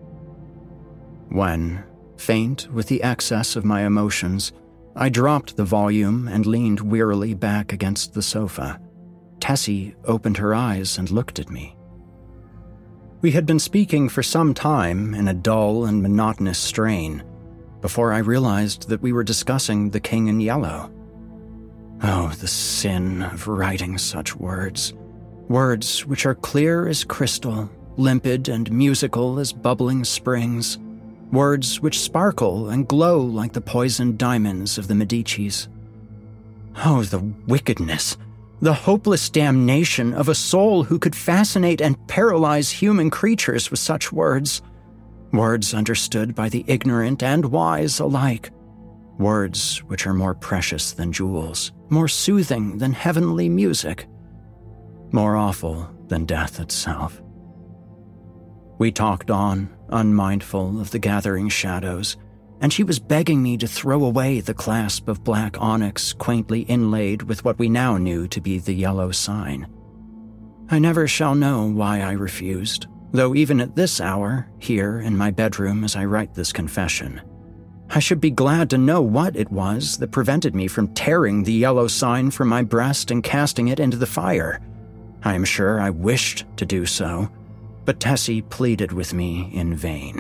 When, faint with the excess of my emotions, I dropped the volume and leaned wearily back against the sofa, Tessie opened her eyes and looked at me. We had been speaking for some time in a dull and monotonous strain, before I realized that we were discussing The King in Yellow. Oh, the sin of writing such words. Words which are clear as crystal, limpid and musical as bubbling springs. Words which sparkle and glow like the poisoned diamonds of the Medicis. Oh, the wickedness, the hopeless damnation of a soul who could fascinate and paralyze human creatures with such words. Words understood by the ignorant and wise alike. Words which are more precious than jewels, more soothing than heavenly music, more awful than death itself. We talked on, unmindful of the gathering shadows, and she was begging me to throw away the clasp of black onyx quaintly inlaid with what we now knew to be the yellow sign. I never shall know why I refused, though even at this hour, here in my bedroom as I write this confession, I should be glad to know what it was that prevented me from tearing the yellow sign from my breast and casting it into the fire. I am sure I wished to do so, but Tessie pleaded with me in vain.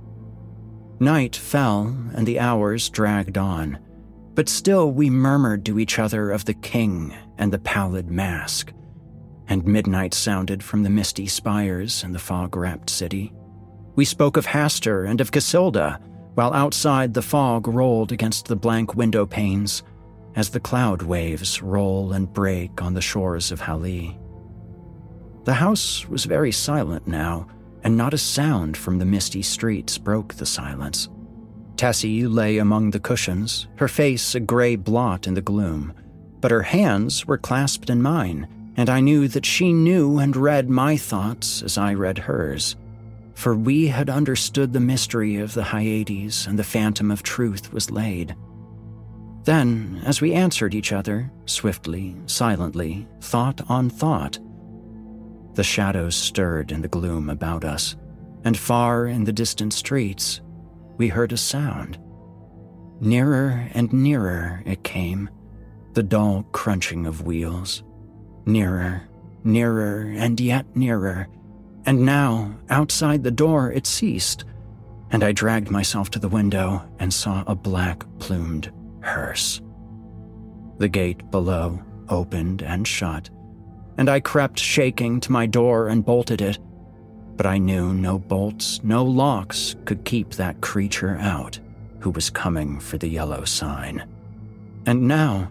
Night fell and the hours dragged on, but still we murmured to each other of the king and the pallid mask, and midnight sounded from the misty spires in the fog-wrapped city. We spoke of Hastur and of Casilda, while outside the fog rolled against the blank window panes as the cloud waves roll and break on the shores of Hali. The house was very silent now, and not a sound from the misty streets broke the silence. Tessie lay among the cushions, her face a gray blot in the gloom, but her hands were clasped in mine, and I knew that she knew and read my thoughts as I read hers. For we had understood the mystery of the Hyades, and the phantom of truth was laid. Then, as we answered each other, swiftly, silently, thought on thought, the shadows stirred in the gloom about us, and far in the distant streets, we heard a sound. Nearer and nearer it came, the dull crunching of wheels. Nearer, nearer, and yet nearer, and now, outside the door, it ceased, and I dragged myself to the window and saw a black-plumed hearse. The gate below opened and shut, and I crept shaking to my door and bolted it, but I knew no bolts, no locks could keep that creature out who was coming for the yellow sign. And now,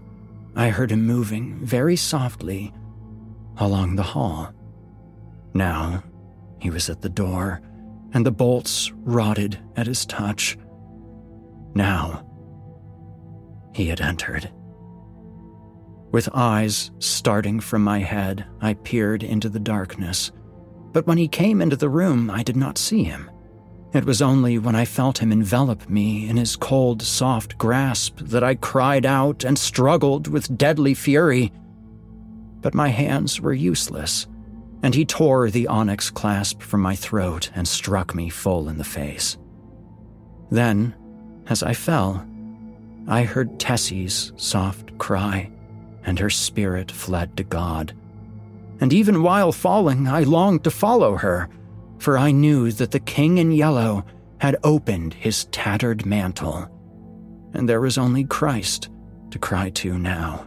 I heard him moving very softly along the hall. Now he was at the door, and the bolts rotted at his touch. Now he had entered. With eyes starting from my head, I peered into the darkness. But when he came into the room, I did not see him. It was only when I felt him envelop me in his cold, soft grasp that I cried out and struggled with deadly fury. But my hands were useless, and he tore the onyx clasp from my throat and struck me full in the face. Then, as I fell, I heard Tessie's soft cry, and her spirit fled to God. And even while falling, I longed to follow her, for I knew that the King in Yellow had opened his tattered mantle, and there was only Christ to cry to now.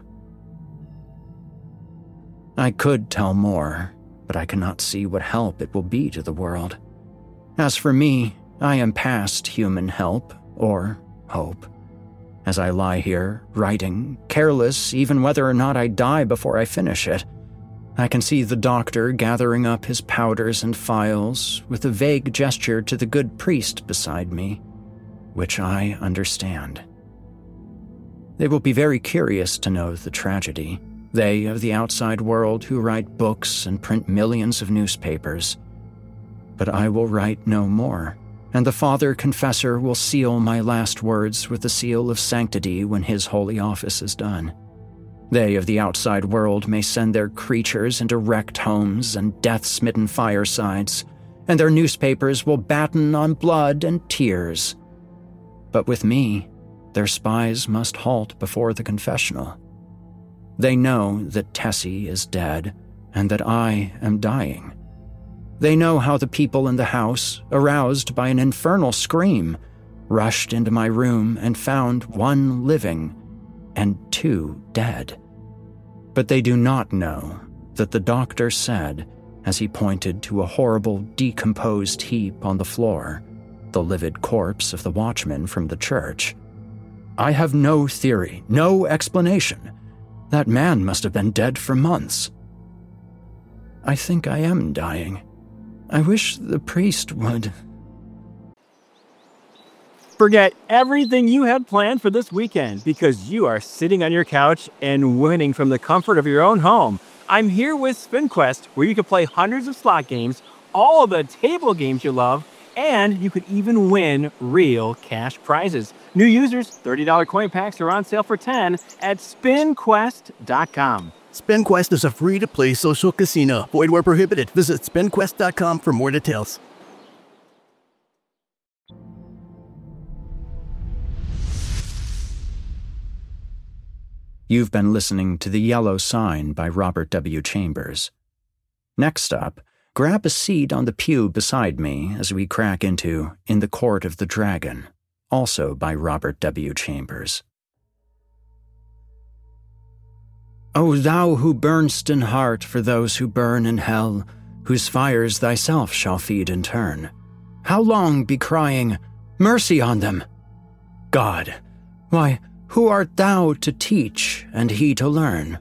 I could tell more, but I cannot see what help it will be to the world. As for me, I am past human help or hope. As I lie here, writing, careless even whether or not I die before I finish it, I can see the doctor gathering up his powders and phials with a vague gesture to the good priest beside me, which I understand. They will be very curious to know the tragedy, they of the outside world who write books and print millions of newspapers. But I will write no more, and the Father Confessor will seal my last words with the seal of sanctity when his holy office is done. They of the outside world may send their creatures into wrecked homes and death-smitten firesides, and their newspapers will batten on blood and tears. But with me, their spies must halt before the confessional. They know that Tessie is dead, and that I am dying. They know how the people in the house, aroused by an infernal scream, rushed into my room and found one living and two dead. But they do not know that the doctor said, as he pointed to a horrible decomposed heap on the floor, the livid corpse of the watchman from the church, "I have no theory, no explanation. That man must have been dead for months." I think I am dying. I wish the priest would. Forget everything you had planned for this weekend because you are sitting on your couch and winning from the comfort of your own home. I'm here with SpinQuest, where you can play hundreds of slot games, all of the table games you love, and you could even win real cash prizes. New users, thirty dollars coin packs are on sale for ten dollars at spin quest dot com. SpinQuest is a free-to-play social casino. Void where prohibited. Visit spin quest dot com for more details. You've been listening to The Yellow Sign by Robert W. Chambers. Next up, grab a seat on the pew beside me as we crack into In the Court of the Dragon, also by Robert W. Chambers. O thou who burn'st in heart for those who burn in hell, whose fires thyself shall feed in turn, how long be crying, "Mercy on them"? God, why, who art thou to teach and he to learn?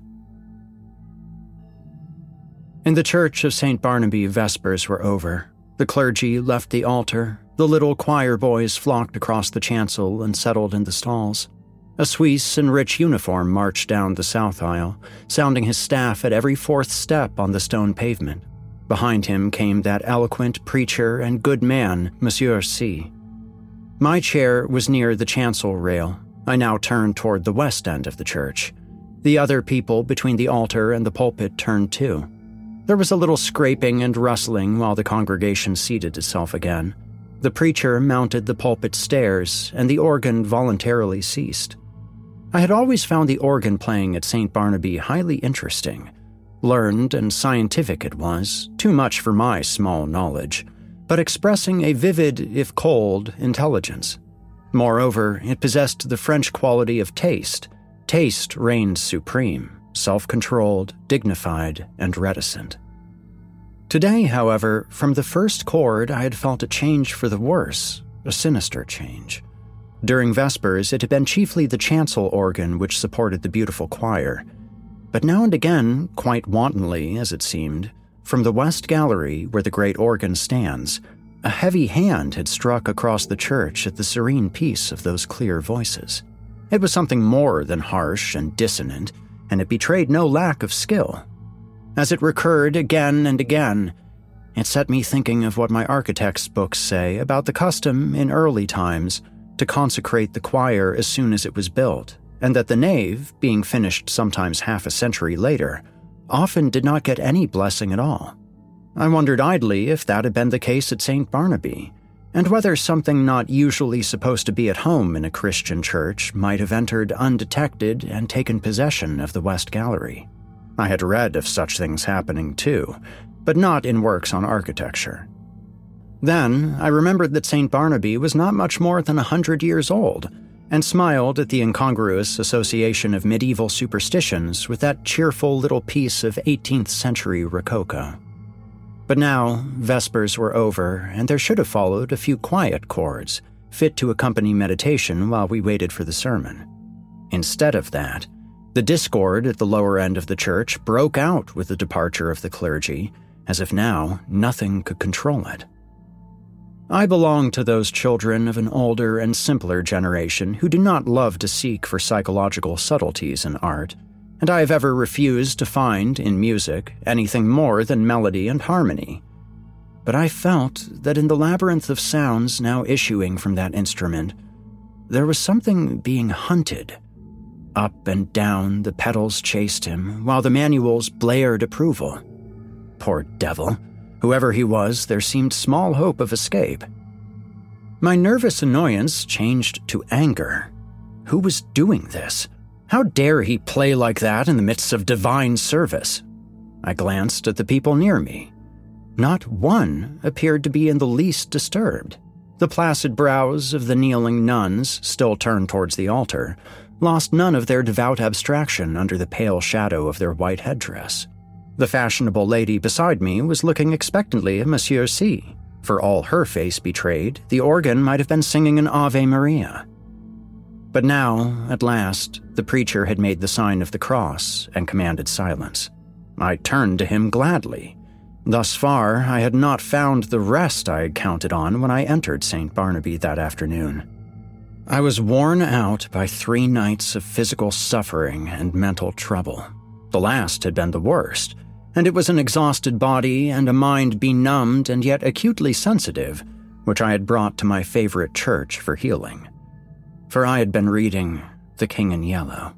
In the church of Saint Barnaby, vespers were over. The clergy left the altar. The little choir boys flocked across the chancel and settled in the stalls. A Suisse in rich uniform marched down the south aisle, sounding his staff at every fourth step on the stone pavement. Behind him came that eloquent preacher and good man, Monsieur C. My chair was near the chancel rail. I now turned toward the west end of the church. The other people between the altar and the pulpit turned too. There was a little scraping and rustling while the congregation seated itself again. The preacher mounted the pulpit stairs, and the organ voluntarily ceased. I had always found the organ playing at Saint Barnaby highly interesting. Learned and scientific it was, too much for my small knowledge, but expressing a vivid, if cold, intelligence. Moreover, it possessed the French quality of taste. Taste reigned supreme, self-controlled, dignified, and reticent. Today, however, from the first chord I had felt a change for the worse, a sinister change. During Vespers, it had been chiefly the chancel organ which supported the beautiful choir. But now and again, quite wantonly as it seemed, from the west gallery where the great organ stands, a heavy hand had struck across the church at the serene peace of those clear voices. It was something more than harsh and dissonant, and it betrayed no lack of skill. As it recurred again and again, it set me thinking of what my architect's books say about the custom in early times to consecrate the choir as soon as it was built, and that the nave, being finished sometimes half a century later, often did not get any blessing at all. I wondered idly if that had been the case at Saint Barnaby, and whether something not usually supposed to be at home in a Christian church might have entered undetected and taken possession of the West Gallery. I had read of such things happening too, but not in works on architecture. Then I remembered that Saint Barnaby was not much more than a hundred years old, and smiled at the incongruous association of medieval superstitions with that cheerful little piece of eighteenth century rococo. But now, Vespers were over, and there should have followed a few quiet chords, fit to accompany meditation while we waited for the sermon. Instead of that, the discord at the lower end of the church broke out with the departure of the clergy, as if now nothing could control it. I belong to those children of an older and simpler generation who do not love to seek for psychological subtleties in art, and I have ever refused to find in music anything more than melody and harmony. But I felt that in the labyrinth of sounds now issuing from that instrument, there was something being hunted. Up and down the pedals chased him, while the manuals blared approval. Poor devil. Whoever he was, there seemed small hope of escape. My nervous annoyance changed to anger. Who was doing this? How dare he play like that in the midst of divine service? I glanced at the people near me. Not one appeared to be in the least disturbed. The placid brows of the kneeling nuns, still turned towards the altar, lost none of their devout abstraction under the pale shadow of their white headdress. The fashionable lady beside me was looking expectantly at Monsieur C. For all her face betrayed, the organ might have been singing an Ave Maria. But now, at last, the preacher had made the sign of the cross and commanded silence. I turned to him gladly. Thus far, I had not found the rest I had counted on when I entered Saint Barnaby that afternoon. I was worn out by three nights of physical suffering and mental trouble. The last had been the worst, and it was an exhausted body and a mind benumbed and yet acutely sensitive, which I had brought to my favorite church for healing. For I had been reading The King in Yellow.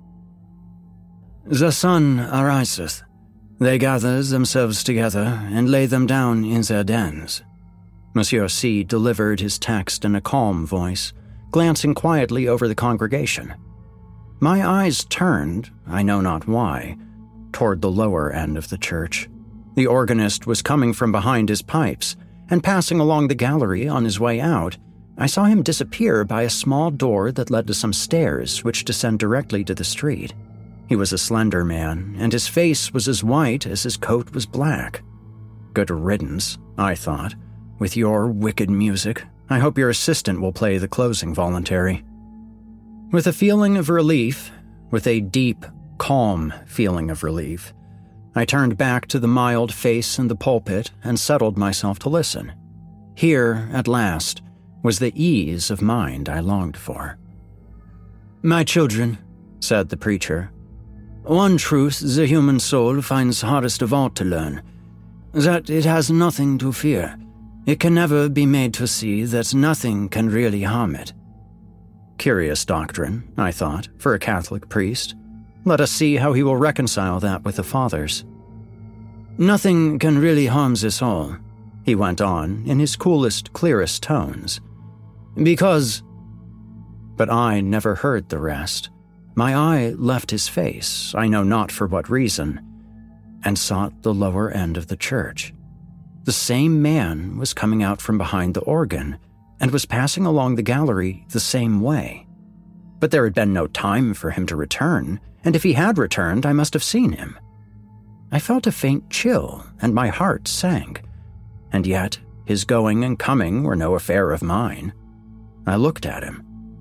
The sun ariseth. They gather themselves together and lay them down in their dens. Monsieur C. delivered his text in a calm voice, glancing quietly over the congregation. My eyes turned, I know not why, toward the lower end of the church. The organist was coming from behind his pipes, and passing along the gallery on his way out, I saw him disappear by a small door that led to some stairs which descend directly to the street. He was a slender man, and his face was as white as his coat was black. Good riddance, I thought. With your wicked music, I hope your assistant will play the closing voluntary. With a feeling of relief, with a deep, calm feeling of relief, I turned back to the mild face in the pulpit and settled myself to listen. Here, at last, was the ease of mind I longed for. "My children," said the preacher, "one truth the human soul finds hardest of all to learn, that it has nothing to fear. It can never be made to see that nothing can really harm it." Curious doctrine, I thought, for a Catholic priest. Let us see how he will reconcile that with the Fathers. "Nothing can really harm us all," he went on in his coolest, clearest tones. "Because—" But I never heard the rest. My eye left his face, I know not for what reason, and sought the lower end of the church. The same man was coming out from behind the organ and was passing along the gallery the same way. But there had been no time for him to return, and if he had returned, I must have seen him. I felt a faint chill, and my heart sank. And yet, his going and coming were no affair of mine. I looked at him.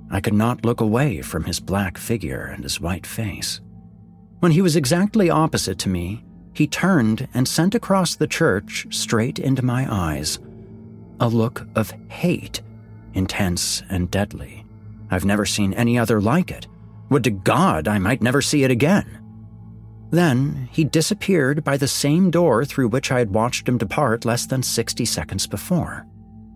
I could not look away from his black figure and his white face. When he was exactly opposite to me, he turned and sent across the church straight into my eyes a look of hate, intense and deadly. I've never seen any other like it. Would to God I might never see it again. Then he disappeared by the same door through which I had watched him depart less than sixty seconds before.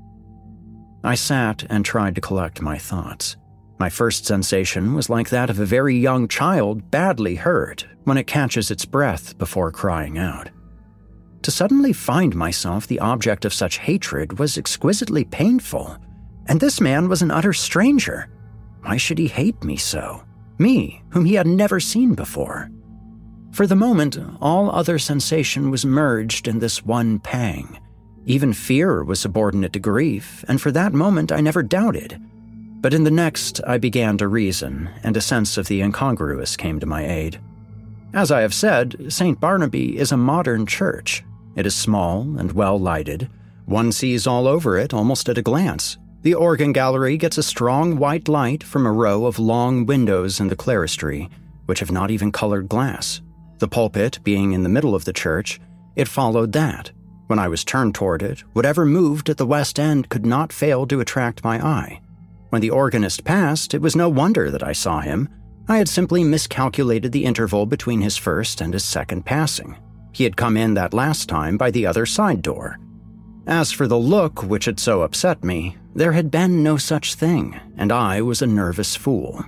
I sat and tried to collect my thoughts. My first sensation was like that of a very young child badly hurt when it catches its breath before crying out. To suddenly find myself the object of such hatred was exquisitely painful, and this man was an utter stranger. Why should he hate me so? Me, whom he had never seen before. For the moment, all other sensation was merged in this one pang. Even fear was subordinate to grief, and for that moment I never doubted. But in the next, I began to reason, and a sense of the incongruous came to my aid. As I have said, Saint Barnaby is a modern church. It is small and well-lighted. One sees all over it almost at a glance. The organ gallery gets a strong white light from a row of long windows in the clerestory, which have not even colored glass. The pulpit being in the middle of the church, it followed that. When I was turned toward it, whatever moved at the west end could not fail to attract my eye. When the organist passed, it was no wonder that I saw him. I had simply miscalculated the interval between his first and his second passing. He had come in that last time by the other side door. As for the look which had so upset me, there had been no such thing, and I was a nervous fool.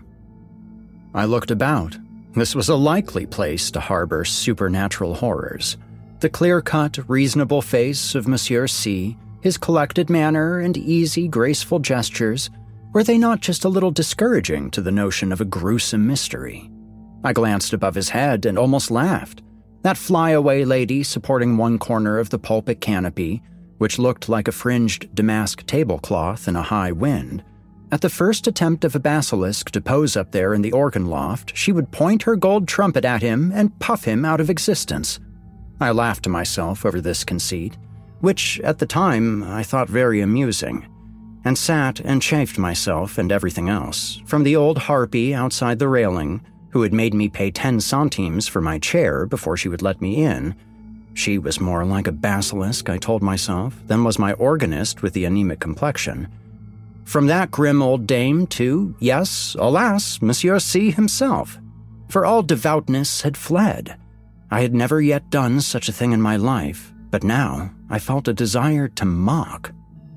I looked about. This was a likely place to harbor supernatural horrors. The clear-cut, reasonable face of Monsieur C., his collected manner and easy, graceful gestures, were they not just a little discouraging to the notion of a gruesome mystery? I glanced above his head and almost laughed. That flyaway lady supporting one corner of the pulpit canopy, which looked like a fringed damask tablecloth in a high wind. At the first attempt of a basilisk to pose up there in the organ loft, she would point her gold trumpet at him and puff him out of existence. I laughed to myself over this conceit, which at the time I thought very amusing, and sat and chafed myself and everything else, from the old harpy outside the railing, who had made me pay ten centimes for my chair before she would let me in. She was more like a basilisk, I told myself, than was my organist with the anemic complexion. From that grim old dame to, yes, alas, Monsieur C. himself. For all devoutness had fled. I had never yet done such a thing in my life, but now I felt a desire to mock.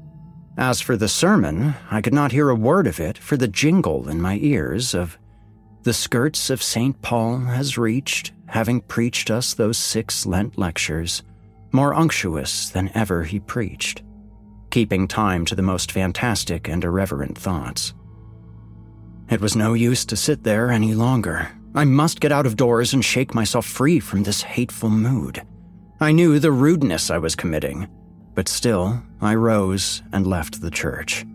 As for the sermon, I could not hear a word of it for the jingle in my ears of, "The skirts of Saint Paul has reached, having preached us those six Lent lectures, more unctuous than ever he preached," keeping time to the most fantastic and irreverent thoughts. It was no use to sit there any longer. I must get out of doors and shake myself free from this hateful mood. I knew the rudeness I was committing, but still, I rose and left the church.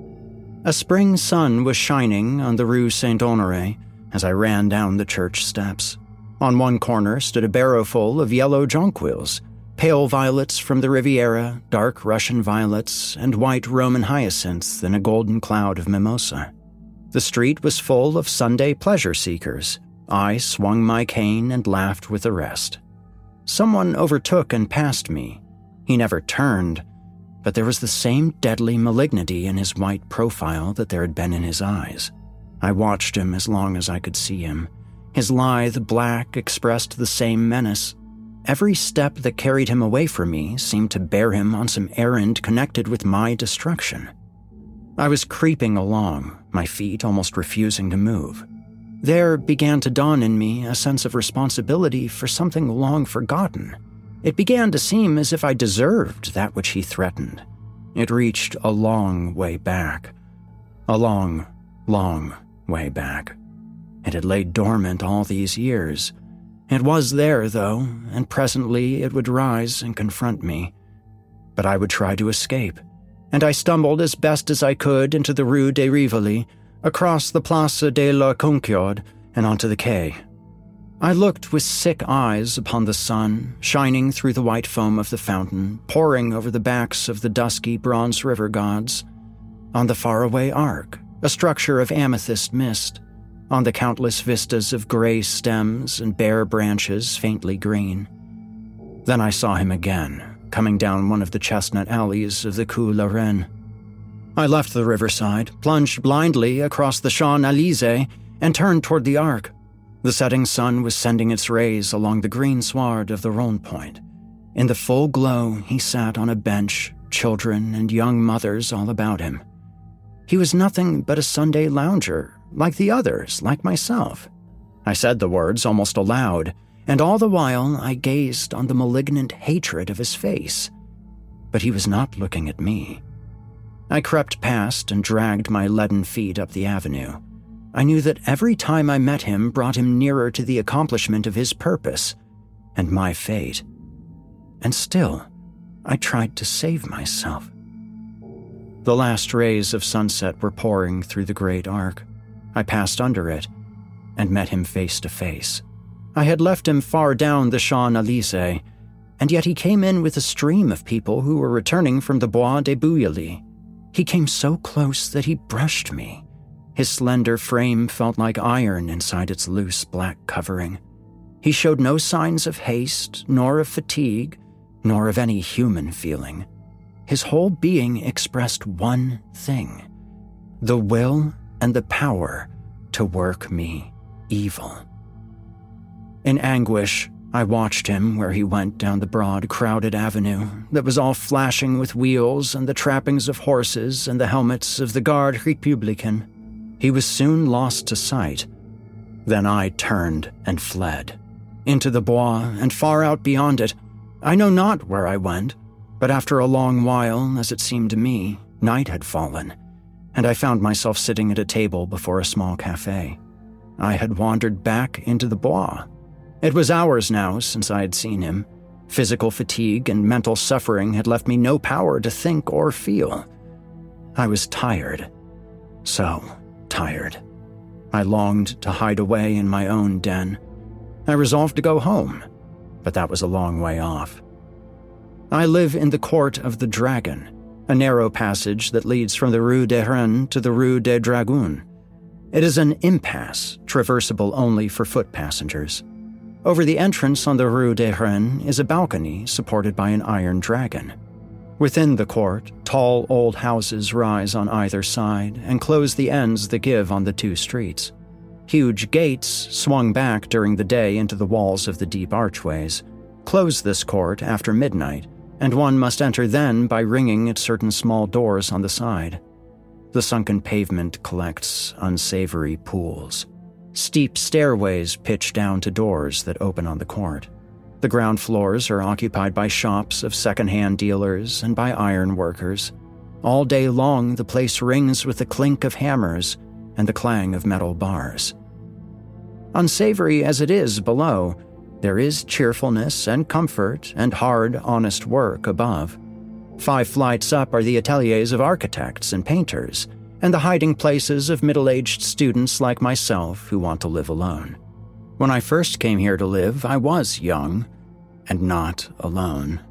A spring sun was shining on the Rue Saint-Honoré as I ran down the church steps. On one corner stood a barrowful of yellow jonquils, pale violets from the Riviera, dark Russian violets, and white Roman hyacinths in a golden cloud of mimosa. The street was full of Sunday pleasure seekers. I swung my cane and laughed with the rest. Someone overtook and passed me. He never turned, but there was the same deadly malignity in his white profile that there had been in his eyes. I watched him as long as I could see him. His lithe black expressed the same menace. Every step that carried him away from me seemed to bear him on some errand connected with my destruction. I was creeping along, my feet almost refusing to move. There began to dawn in me a sense of responsibility for something long forgotten. It began to seem as if I deserved that which he threatened. It reached a long way back. A long, long way back. It had laid dormant all these years. It was there, though, and presently it would rise and confront me. But I would try to escape, and I stumbled as best as I could into the Rue de Rivoli, across the Place de la Concorde, and onto the quay. I looked with sick eyes upon the sun, shining through the white foam of the fountain, pouring over the backs of the dusky bronze river gods, on the faraway ark, a structure of amethyst mist, on the countless vistas of gray stems and bare branches faintly green. Then I saw him again, coming down one of the chestnut alleys of the Cours la Reine. I left the riverside, plunged blindly across the Champs-Élysées, and turned toward the Arc. The setting sun was sending its rays along the green sward of the Rond-Point. In the full glow, he sat on a bench, children and young mothers all about him. He was nothing but a Sunday lounger, like the others, like myself. I said the words almost aloud, and all the while I gazed on the malignant hatred of his face. But he was not looking at me. I crept past and dragged my leaden feet up the avenue. I knew that every time I met him brought him nearer to the accomplishment of his purpose and my fate. And still, I tried to save myself. The last rays of sunset were pouring through the great arc. I passed under it and met him face to face. I had left him far down the Champs-Élysées, and yet he came in with a stream of people who were returning from the Bois de Bouilly. He came so close that he brushed me. His slender frame felt like iron inside its loose black covering. He showed no signs of haste, nor of fatigue, nor of any human feeling. His whole being expressed one thing: the will and the power to work me evil. In anguish, I watched him where he went down the broad, crowded avenue that was all flashing with wheels and the trappings of horses and the helmets of the Garde Républicaine. He was soon lost to sight. Then I turned and fled. Into the Bois and far out beyond it. I know not where I went, but after a long while, as it seemed to me, night had fallen, and I found myself sitting at a table before a small cafe. I had wandered back into the Bois. It was hours now since I had seen him. Physical fatigue and mental suffering had left me no power to think or feel. I was tired. So tired. I longed to hide away in my own den. I resolved to go home, but that was a long way off. I live in the Court of the Dragon, a narrow passage that leads from the Rue des Reines to the Rue des Dragons. It is an impasse, traversable only for foot passengers. Over the entrance on the Rue des Reines is a balcony supported by an iron dragon. Within the court, tall old houses rise on either side and close the ends that give on the two streets. Huge gates, swung back during the day into the walls of the deep archways, close this court after midnight, and one must enter then by ringing at certain small doors on the side. The sunken pavement collects unsavory pools. Steep stairways pitch down to doors that open on the court. The ground floors are occupied by shops of second-hand dealers and by iron workers. All day long, the place rings with the clink of hammers and the clang of metal bars. Unsavory as it is below, there is cheerfulness and comfort and hard, honest work above. Five flights up are the ateliers of architects and painters, and the hiding places of middle-aged students like myself who want to live alone. When I first came here to live, I was young, and not alone.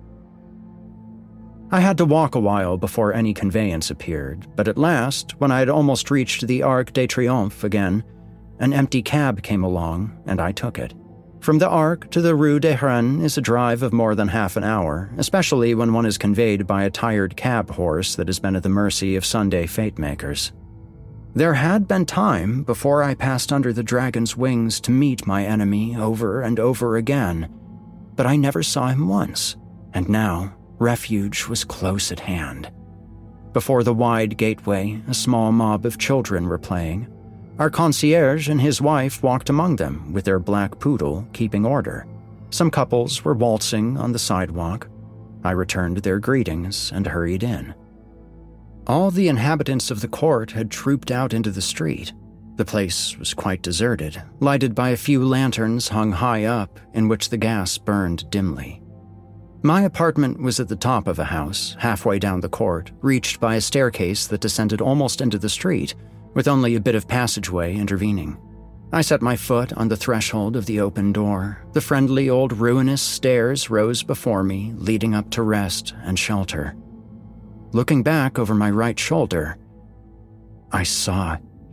I had to walk a while before any conveyance appeared, but at last, when I had almost reached the Arc de Triomphe again, an empty cab came along, and I took it. From the Arc to the Rue des Reines is a drive of more than half an hour, especially when one is conveyed by a tired cab horse that has been at the mercy of Sunday fate-makers. There had been time before I passed under the dragon's wings to meet my enemy over and over again, but I never saw him once, and now refuge was close at hand. Before the wide gateway, a small mob of children were playing. Our concierge and his wife walked among them with their black poodle keeping order. Some couples were waltzing on the sidewalk. I returned their greetings and hurried in. All the inhabitants of the court had trooped out into the street. The place was quite deserted, lighted by a few lanterns hung high up in which the gas burned dimly. My apartment was at the top of a house, halfway down the court, reached by a staircase that descended almost into the street, with only a bit of passageway intervening. I set my foot on the threshold of the open door. The friendly old ruinous stairs rose before me, leading up to rest and shelter. Looking back over my right shoulder, I saw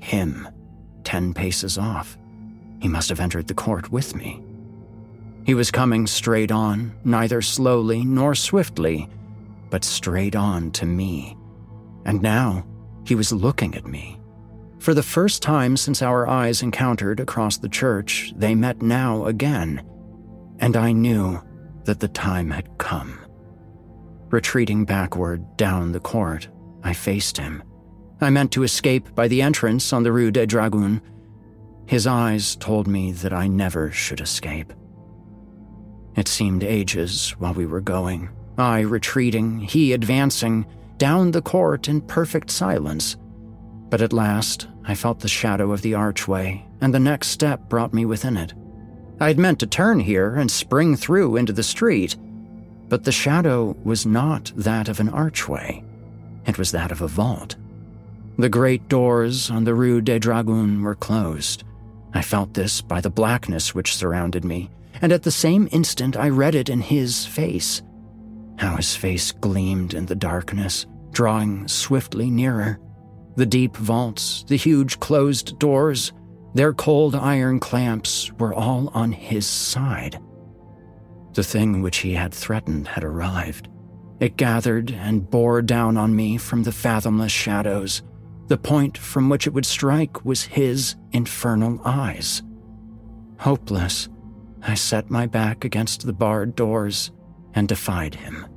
him, ten paces off. He must have entered the court with me. He was coming straight on, neither slowly nor swiftly, but straight on to me. And now he was looking at me. For the first time since our eyes encountered across the church, they met now again, and I knew that the time had come. Retreating backward down the court, I faced him. I meant to escape by the entrance on the Rue des Dragons. His eyes told me that I never should escape. It seemed ages while we were going, I retreating, he advancing, down the court in perfect silence. But at last, I felt the shadow of the archway, and the next step brought me within it. I had meant to turn here and spring through into the street, but the shadow was not that of an archway. It was that of a vault. The great doors on the Rue des Dragons were closed. I felt this by the blackness which surrounded me, and at the same instant I read it in his face. How his face gleamed in the darkness, drawing swiftly nearer. The deep vaults, the huge closed doors, their cold iron clamps were all on his side. The thing which he had threatened had arrived. It gathered and bore down on me from the fathomless shadows. The point from which it would strike was his infernal eyes. Hopeless, I set my back against the barred doors and defied him.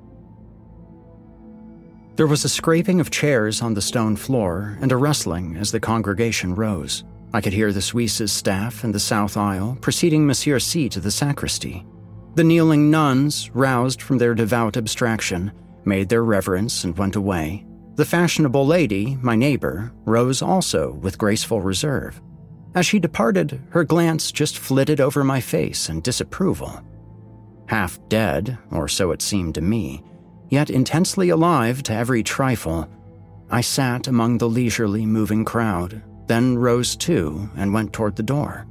There was a scraping of chairs on the stone floor and a rustling as the congregation rose. I could hear the Suisse's staff in the south aisle preceding Monsieur C to the sacristy. The kneeling nuns, roused from their devout abstraction, made their reverence and went away. The fashionable lady, my neighbor, rose also with graceful reserve. As she departed, her glance just flitted over my face in disapproval. Half dead, or so it seemed to me, yet intensely alive to every trifle, I sat among the leisurely moving crowd, then rose too and went toward the door.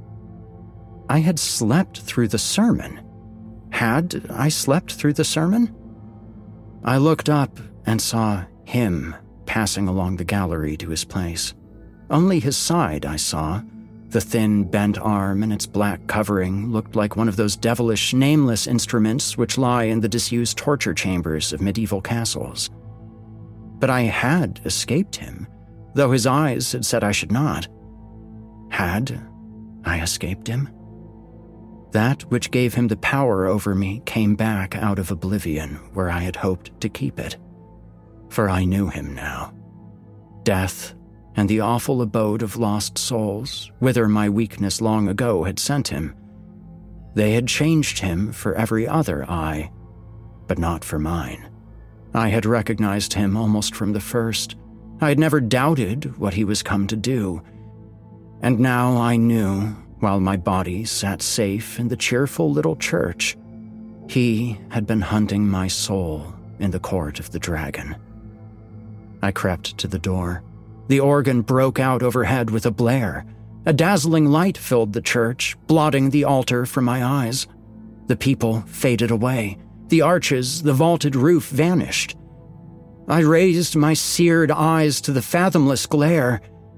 I had slept through the sermon. Had I slept through the sermon? I looked up and saw him passing along the gallery to his place. Only his side I saw. The thin, bent arm and its black covering looked like one of those devilish, nameless instruments which lie in the disused torture chambers of medieval castles. But I had escaped him, though his eyes had said I should not. Had I escaped him? That which gave him the power over me came back out of oblivion where I had hoped to keep it. For I knew him now. Death and the awful abode of lost souls, whither my weakness long ago had sent him. They had changed him for every other eye, but not for mine. I had recognized him almost from the first. I had never doubted what he was come to do. And now I knew, while my body sat safe in the cheerful little church, he had been hunting my soul in the court of the dragon. I crept to the door. The organ broke out overhead with a blare. A dazzling light filled the church, blotting the altar from my eyes. The people faded away. The arches, the vaulted roof vanished. I raised my seared eyes to the fathomless glare,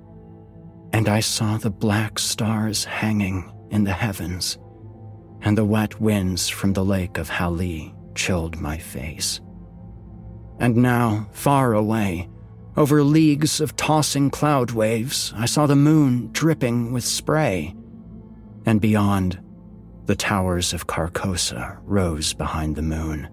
and I saw the black stars hanging in the heavens, and the wet winds from the lake of Hali chilled my face. And now, far away, over leagues of tossing cloud waves, I saw the moon dripping with spray. And beyond, the towers of Carcosa rose behind the moon.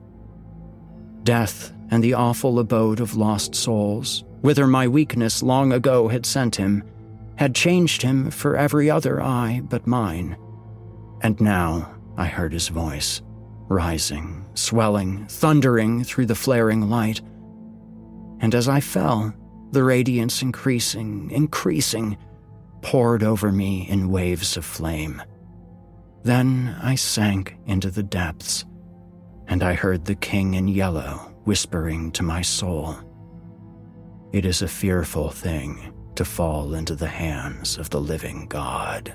Death and the awful abode of lost souls, whither my weakness long ago had sent him, had changed him for every other eye but mine. And now I heard his voice, rising, swelling, thundering through the flaring light. And as I fell, the radiance increasing, increasing, poured over me in waves of flame. Then I sank into the depths, and I heard the king in yellow whispering to my soul, "It is a fearful thing to fall into the hands of the living God."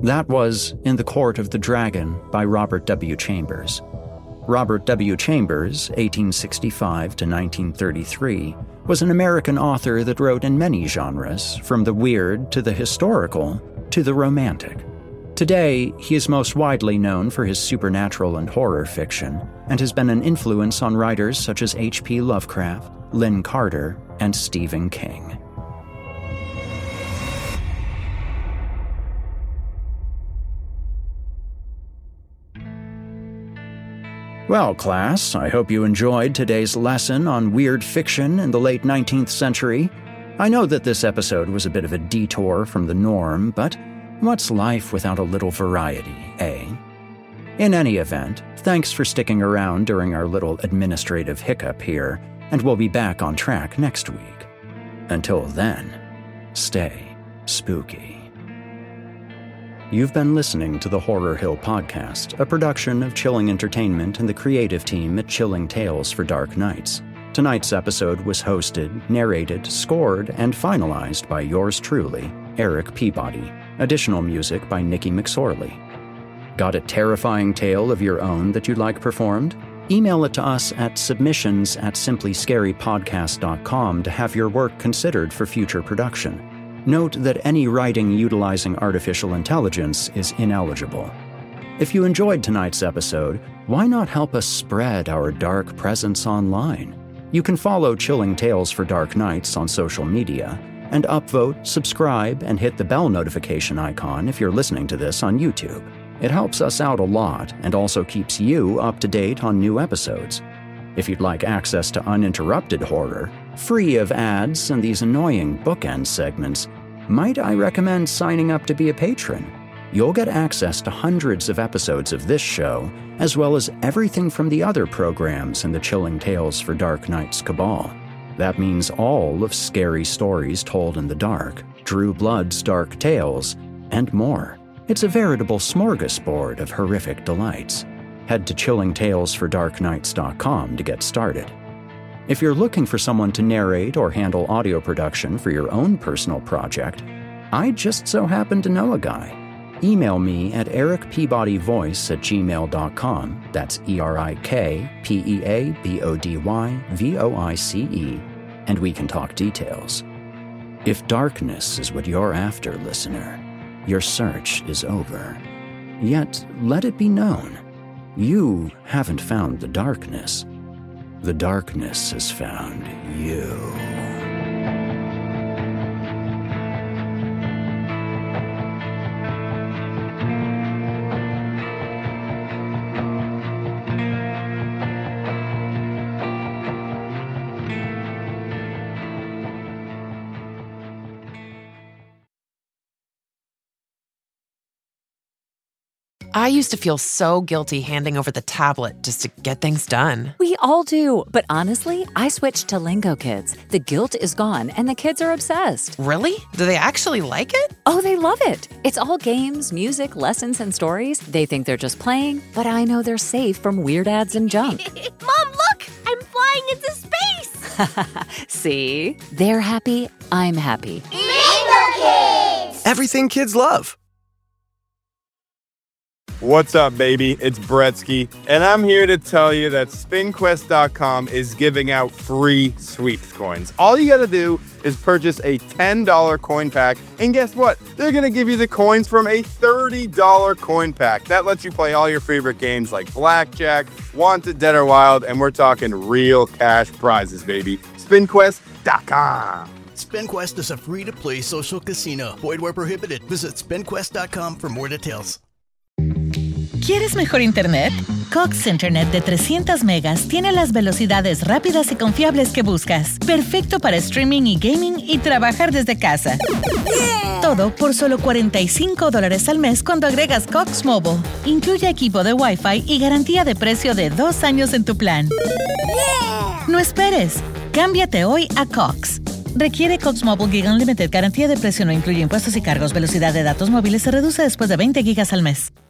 That was In the Court of the Dragon by Robert W. Chambers. Robert W. Chambers, eighteen sixty-five to nineteen thirty-three, was an American author that wrote in many genres, from the weird to the historical to the romantic. Today, he is most widely known for his supernatural and horror fiction, and has been an influence on writers such as H P Lovecraft, Lynn Carter, and Stephen King. Well, class, I hope you enjoyed today's lesson on weird fiction in the late nineteenth century. I know that this episode was a bit of a detour from the norm, but what's life without a little variety, eh? In any event, thanks for sticking around during our little administrative hiccup here, and we'll be back on track next week. Until then, stay spooky. You've been listening to the Horror Hill Podcast, a production of Chilling Entertainment and the creative team at Chilling Tales for Dark Nights. Tonight's episode was hosted, narrated, scored, and finalized by yours truly, Eric Peabody. Additional music by Nikki McSorley. Got a terrifying tale of your own that you'd like performed? Email it to us at submissions at simply scary podcast dot com to have your work considered for future production. Note that any writing utilizing artificial intelligence is ineligible. If you enjoyed tonight's episode, why not help us spread our dark presence online? You can follow Chilling Tales for Dark Nights on social media, and upvote, subscribe, and hit the bell notification icon if you're listening to this on YouTube. It helps us out a lot and also keeps you up to date on new episodes. If you'd like access to uninterrupted horror, free of ads and these annoying bookend segments, might I recommend signing up to be a patron? You'll get access to hundreds of episodes of this show, as well as everything from the other programs in the Chilling Tales for Dark Nights cabal. That means all of Scary Stories Told in the Dark, Drew Blood's Dark Tales, and more. It's a veritable smorgasbord of horrific delights. Head to chilling tales for dark nights dot com to get started. If you're looking for someone to narrate or handle audio production for your own personal project, I just so happen to know a guy. Email me at eric peabody voice at gmail dot com. That's E R I K P E A B O D Y V O I C E, and we can talk details. If darkness is what you're after, listener, your search is over. Yet, let it be known, you haven't found the darkness. The darkness has found you. I used to feel so guilty handing over the tablet just to get things done. We all do. But honestly, I switched to Lingo Kids. The guilt is gone, and the kids are obsessed. Really? Do they actually like it? Oh, they love it. It's all games, music, lessons, and stories. They think they're just playing, but I know they're safe from weird ads and junk. Mom, look! I'm flying into space! See? They're happy. I'm happy. Lingo Kids! Everything kids love. What's up, baby? It's Bretsky, and I'm here to tell you that spin quest dot com is giving out free sweeps coins. All you gotta do is purchase a ten dollar coin pack, and guess what? They're gonna give you the coins from a thirty dollar coin pack. That lets you play all your favorite games like Blackjack, Wanted, Dead or Wild, and we're talking real cash prizes, baby. spin quest dot com. SpinQuest is a free-to-play social casino. Void where prohibited. Visit spin quest dot com for more details. ¿Quieres mejor internet? Cox Internet de trescientas megas tiene las velocidades rápidas y confiables que buscas. Perfecto para streaming y gaming y trabajar desde casa. Yeah. Todo por solo cuarenta y cinco dólares al mes cuando agregas Cox Mobile. Incluye equipo de Wi-Fi y garantía de precio de dos años en tu plan. Yeah. No esperes. Cámbiate hoy a Cox. Requiere Cox Mobile Gig Unlimited. Garantía de precio no incluye impuestos y cargos. Velocidad de datos móviles se reduce después de veinte gigas al mes.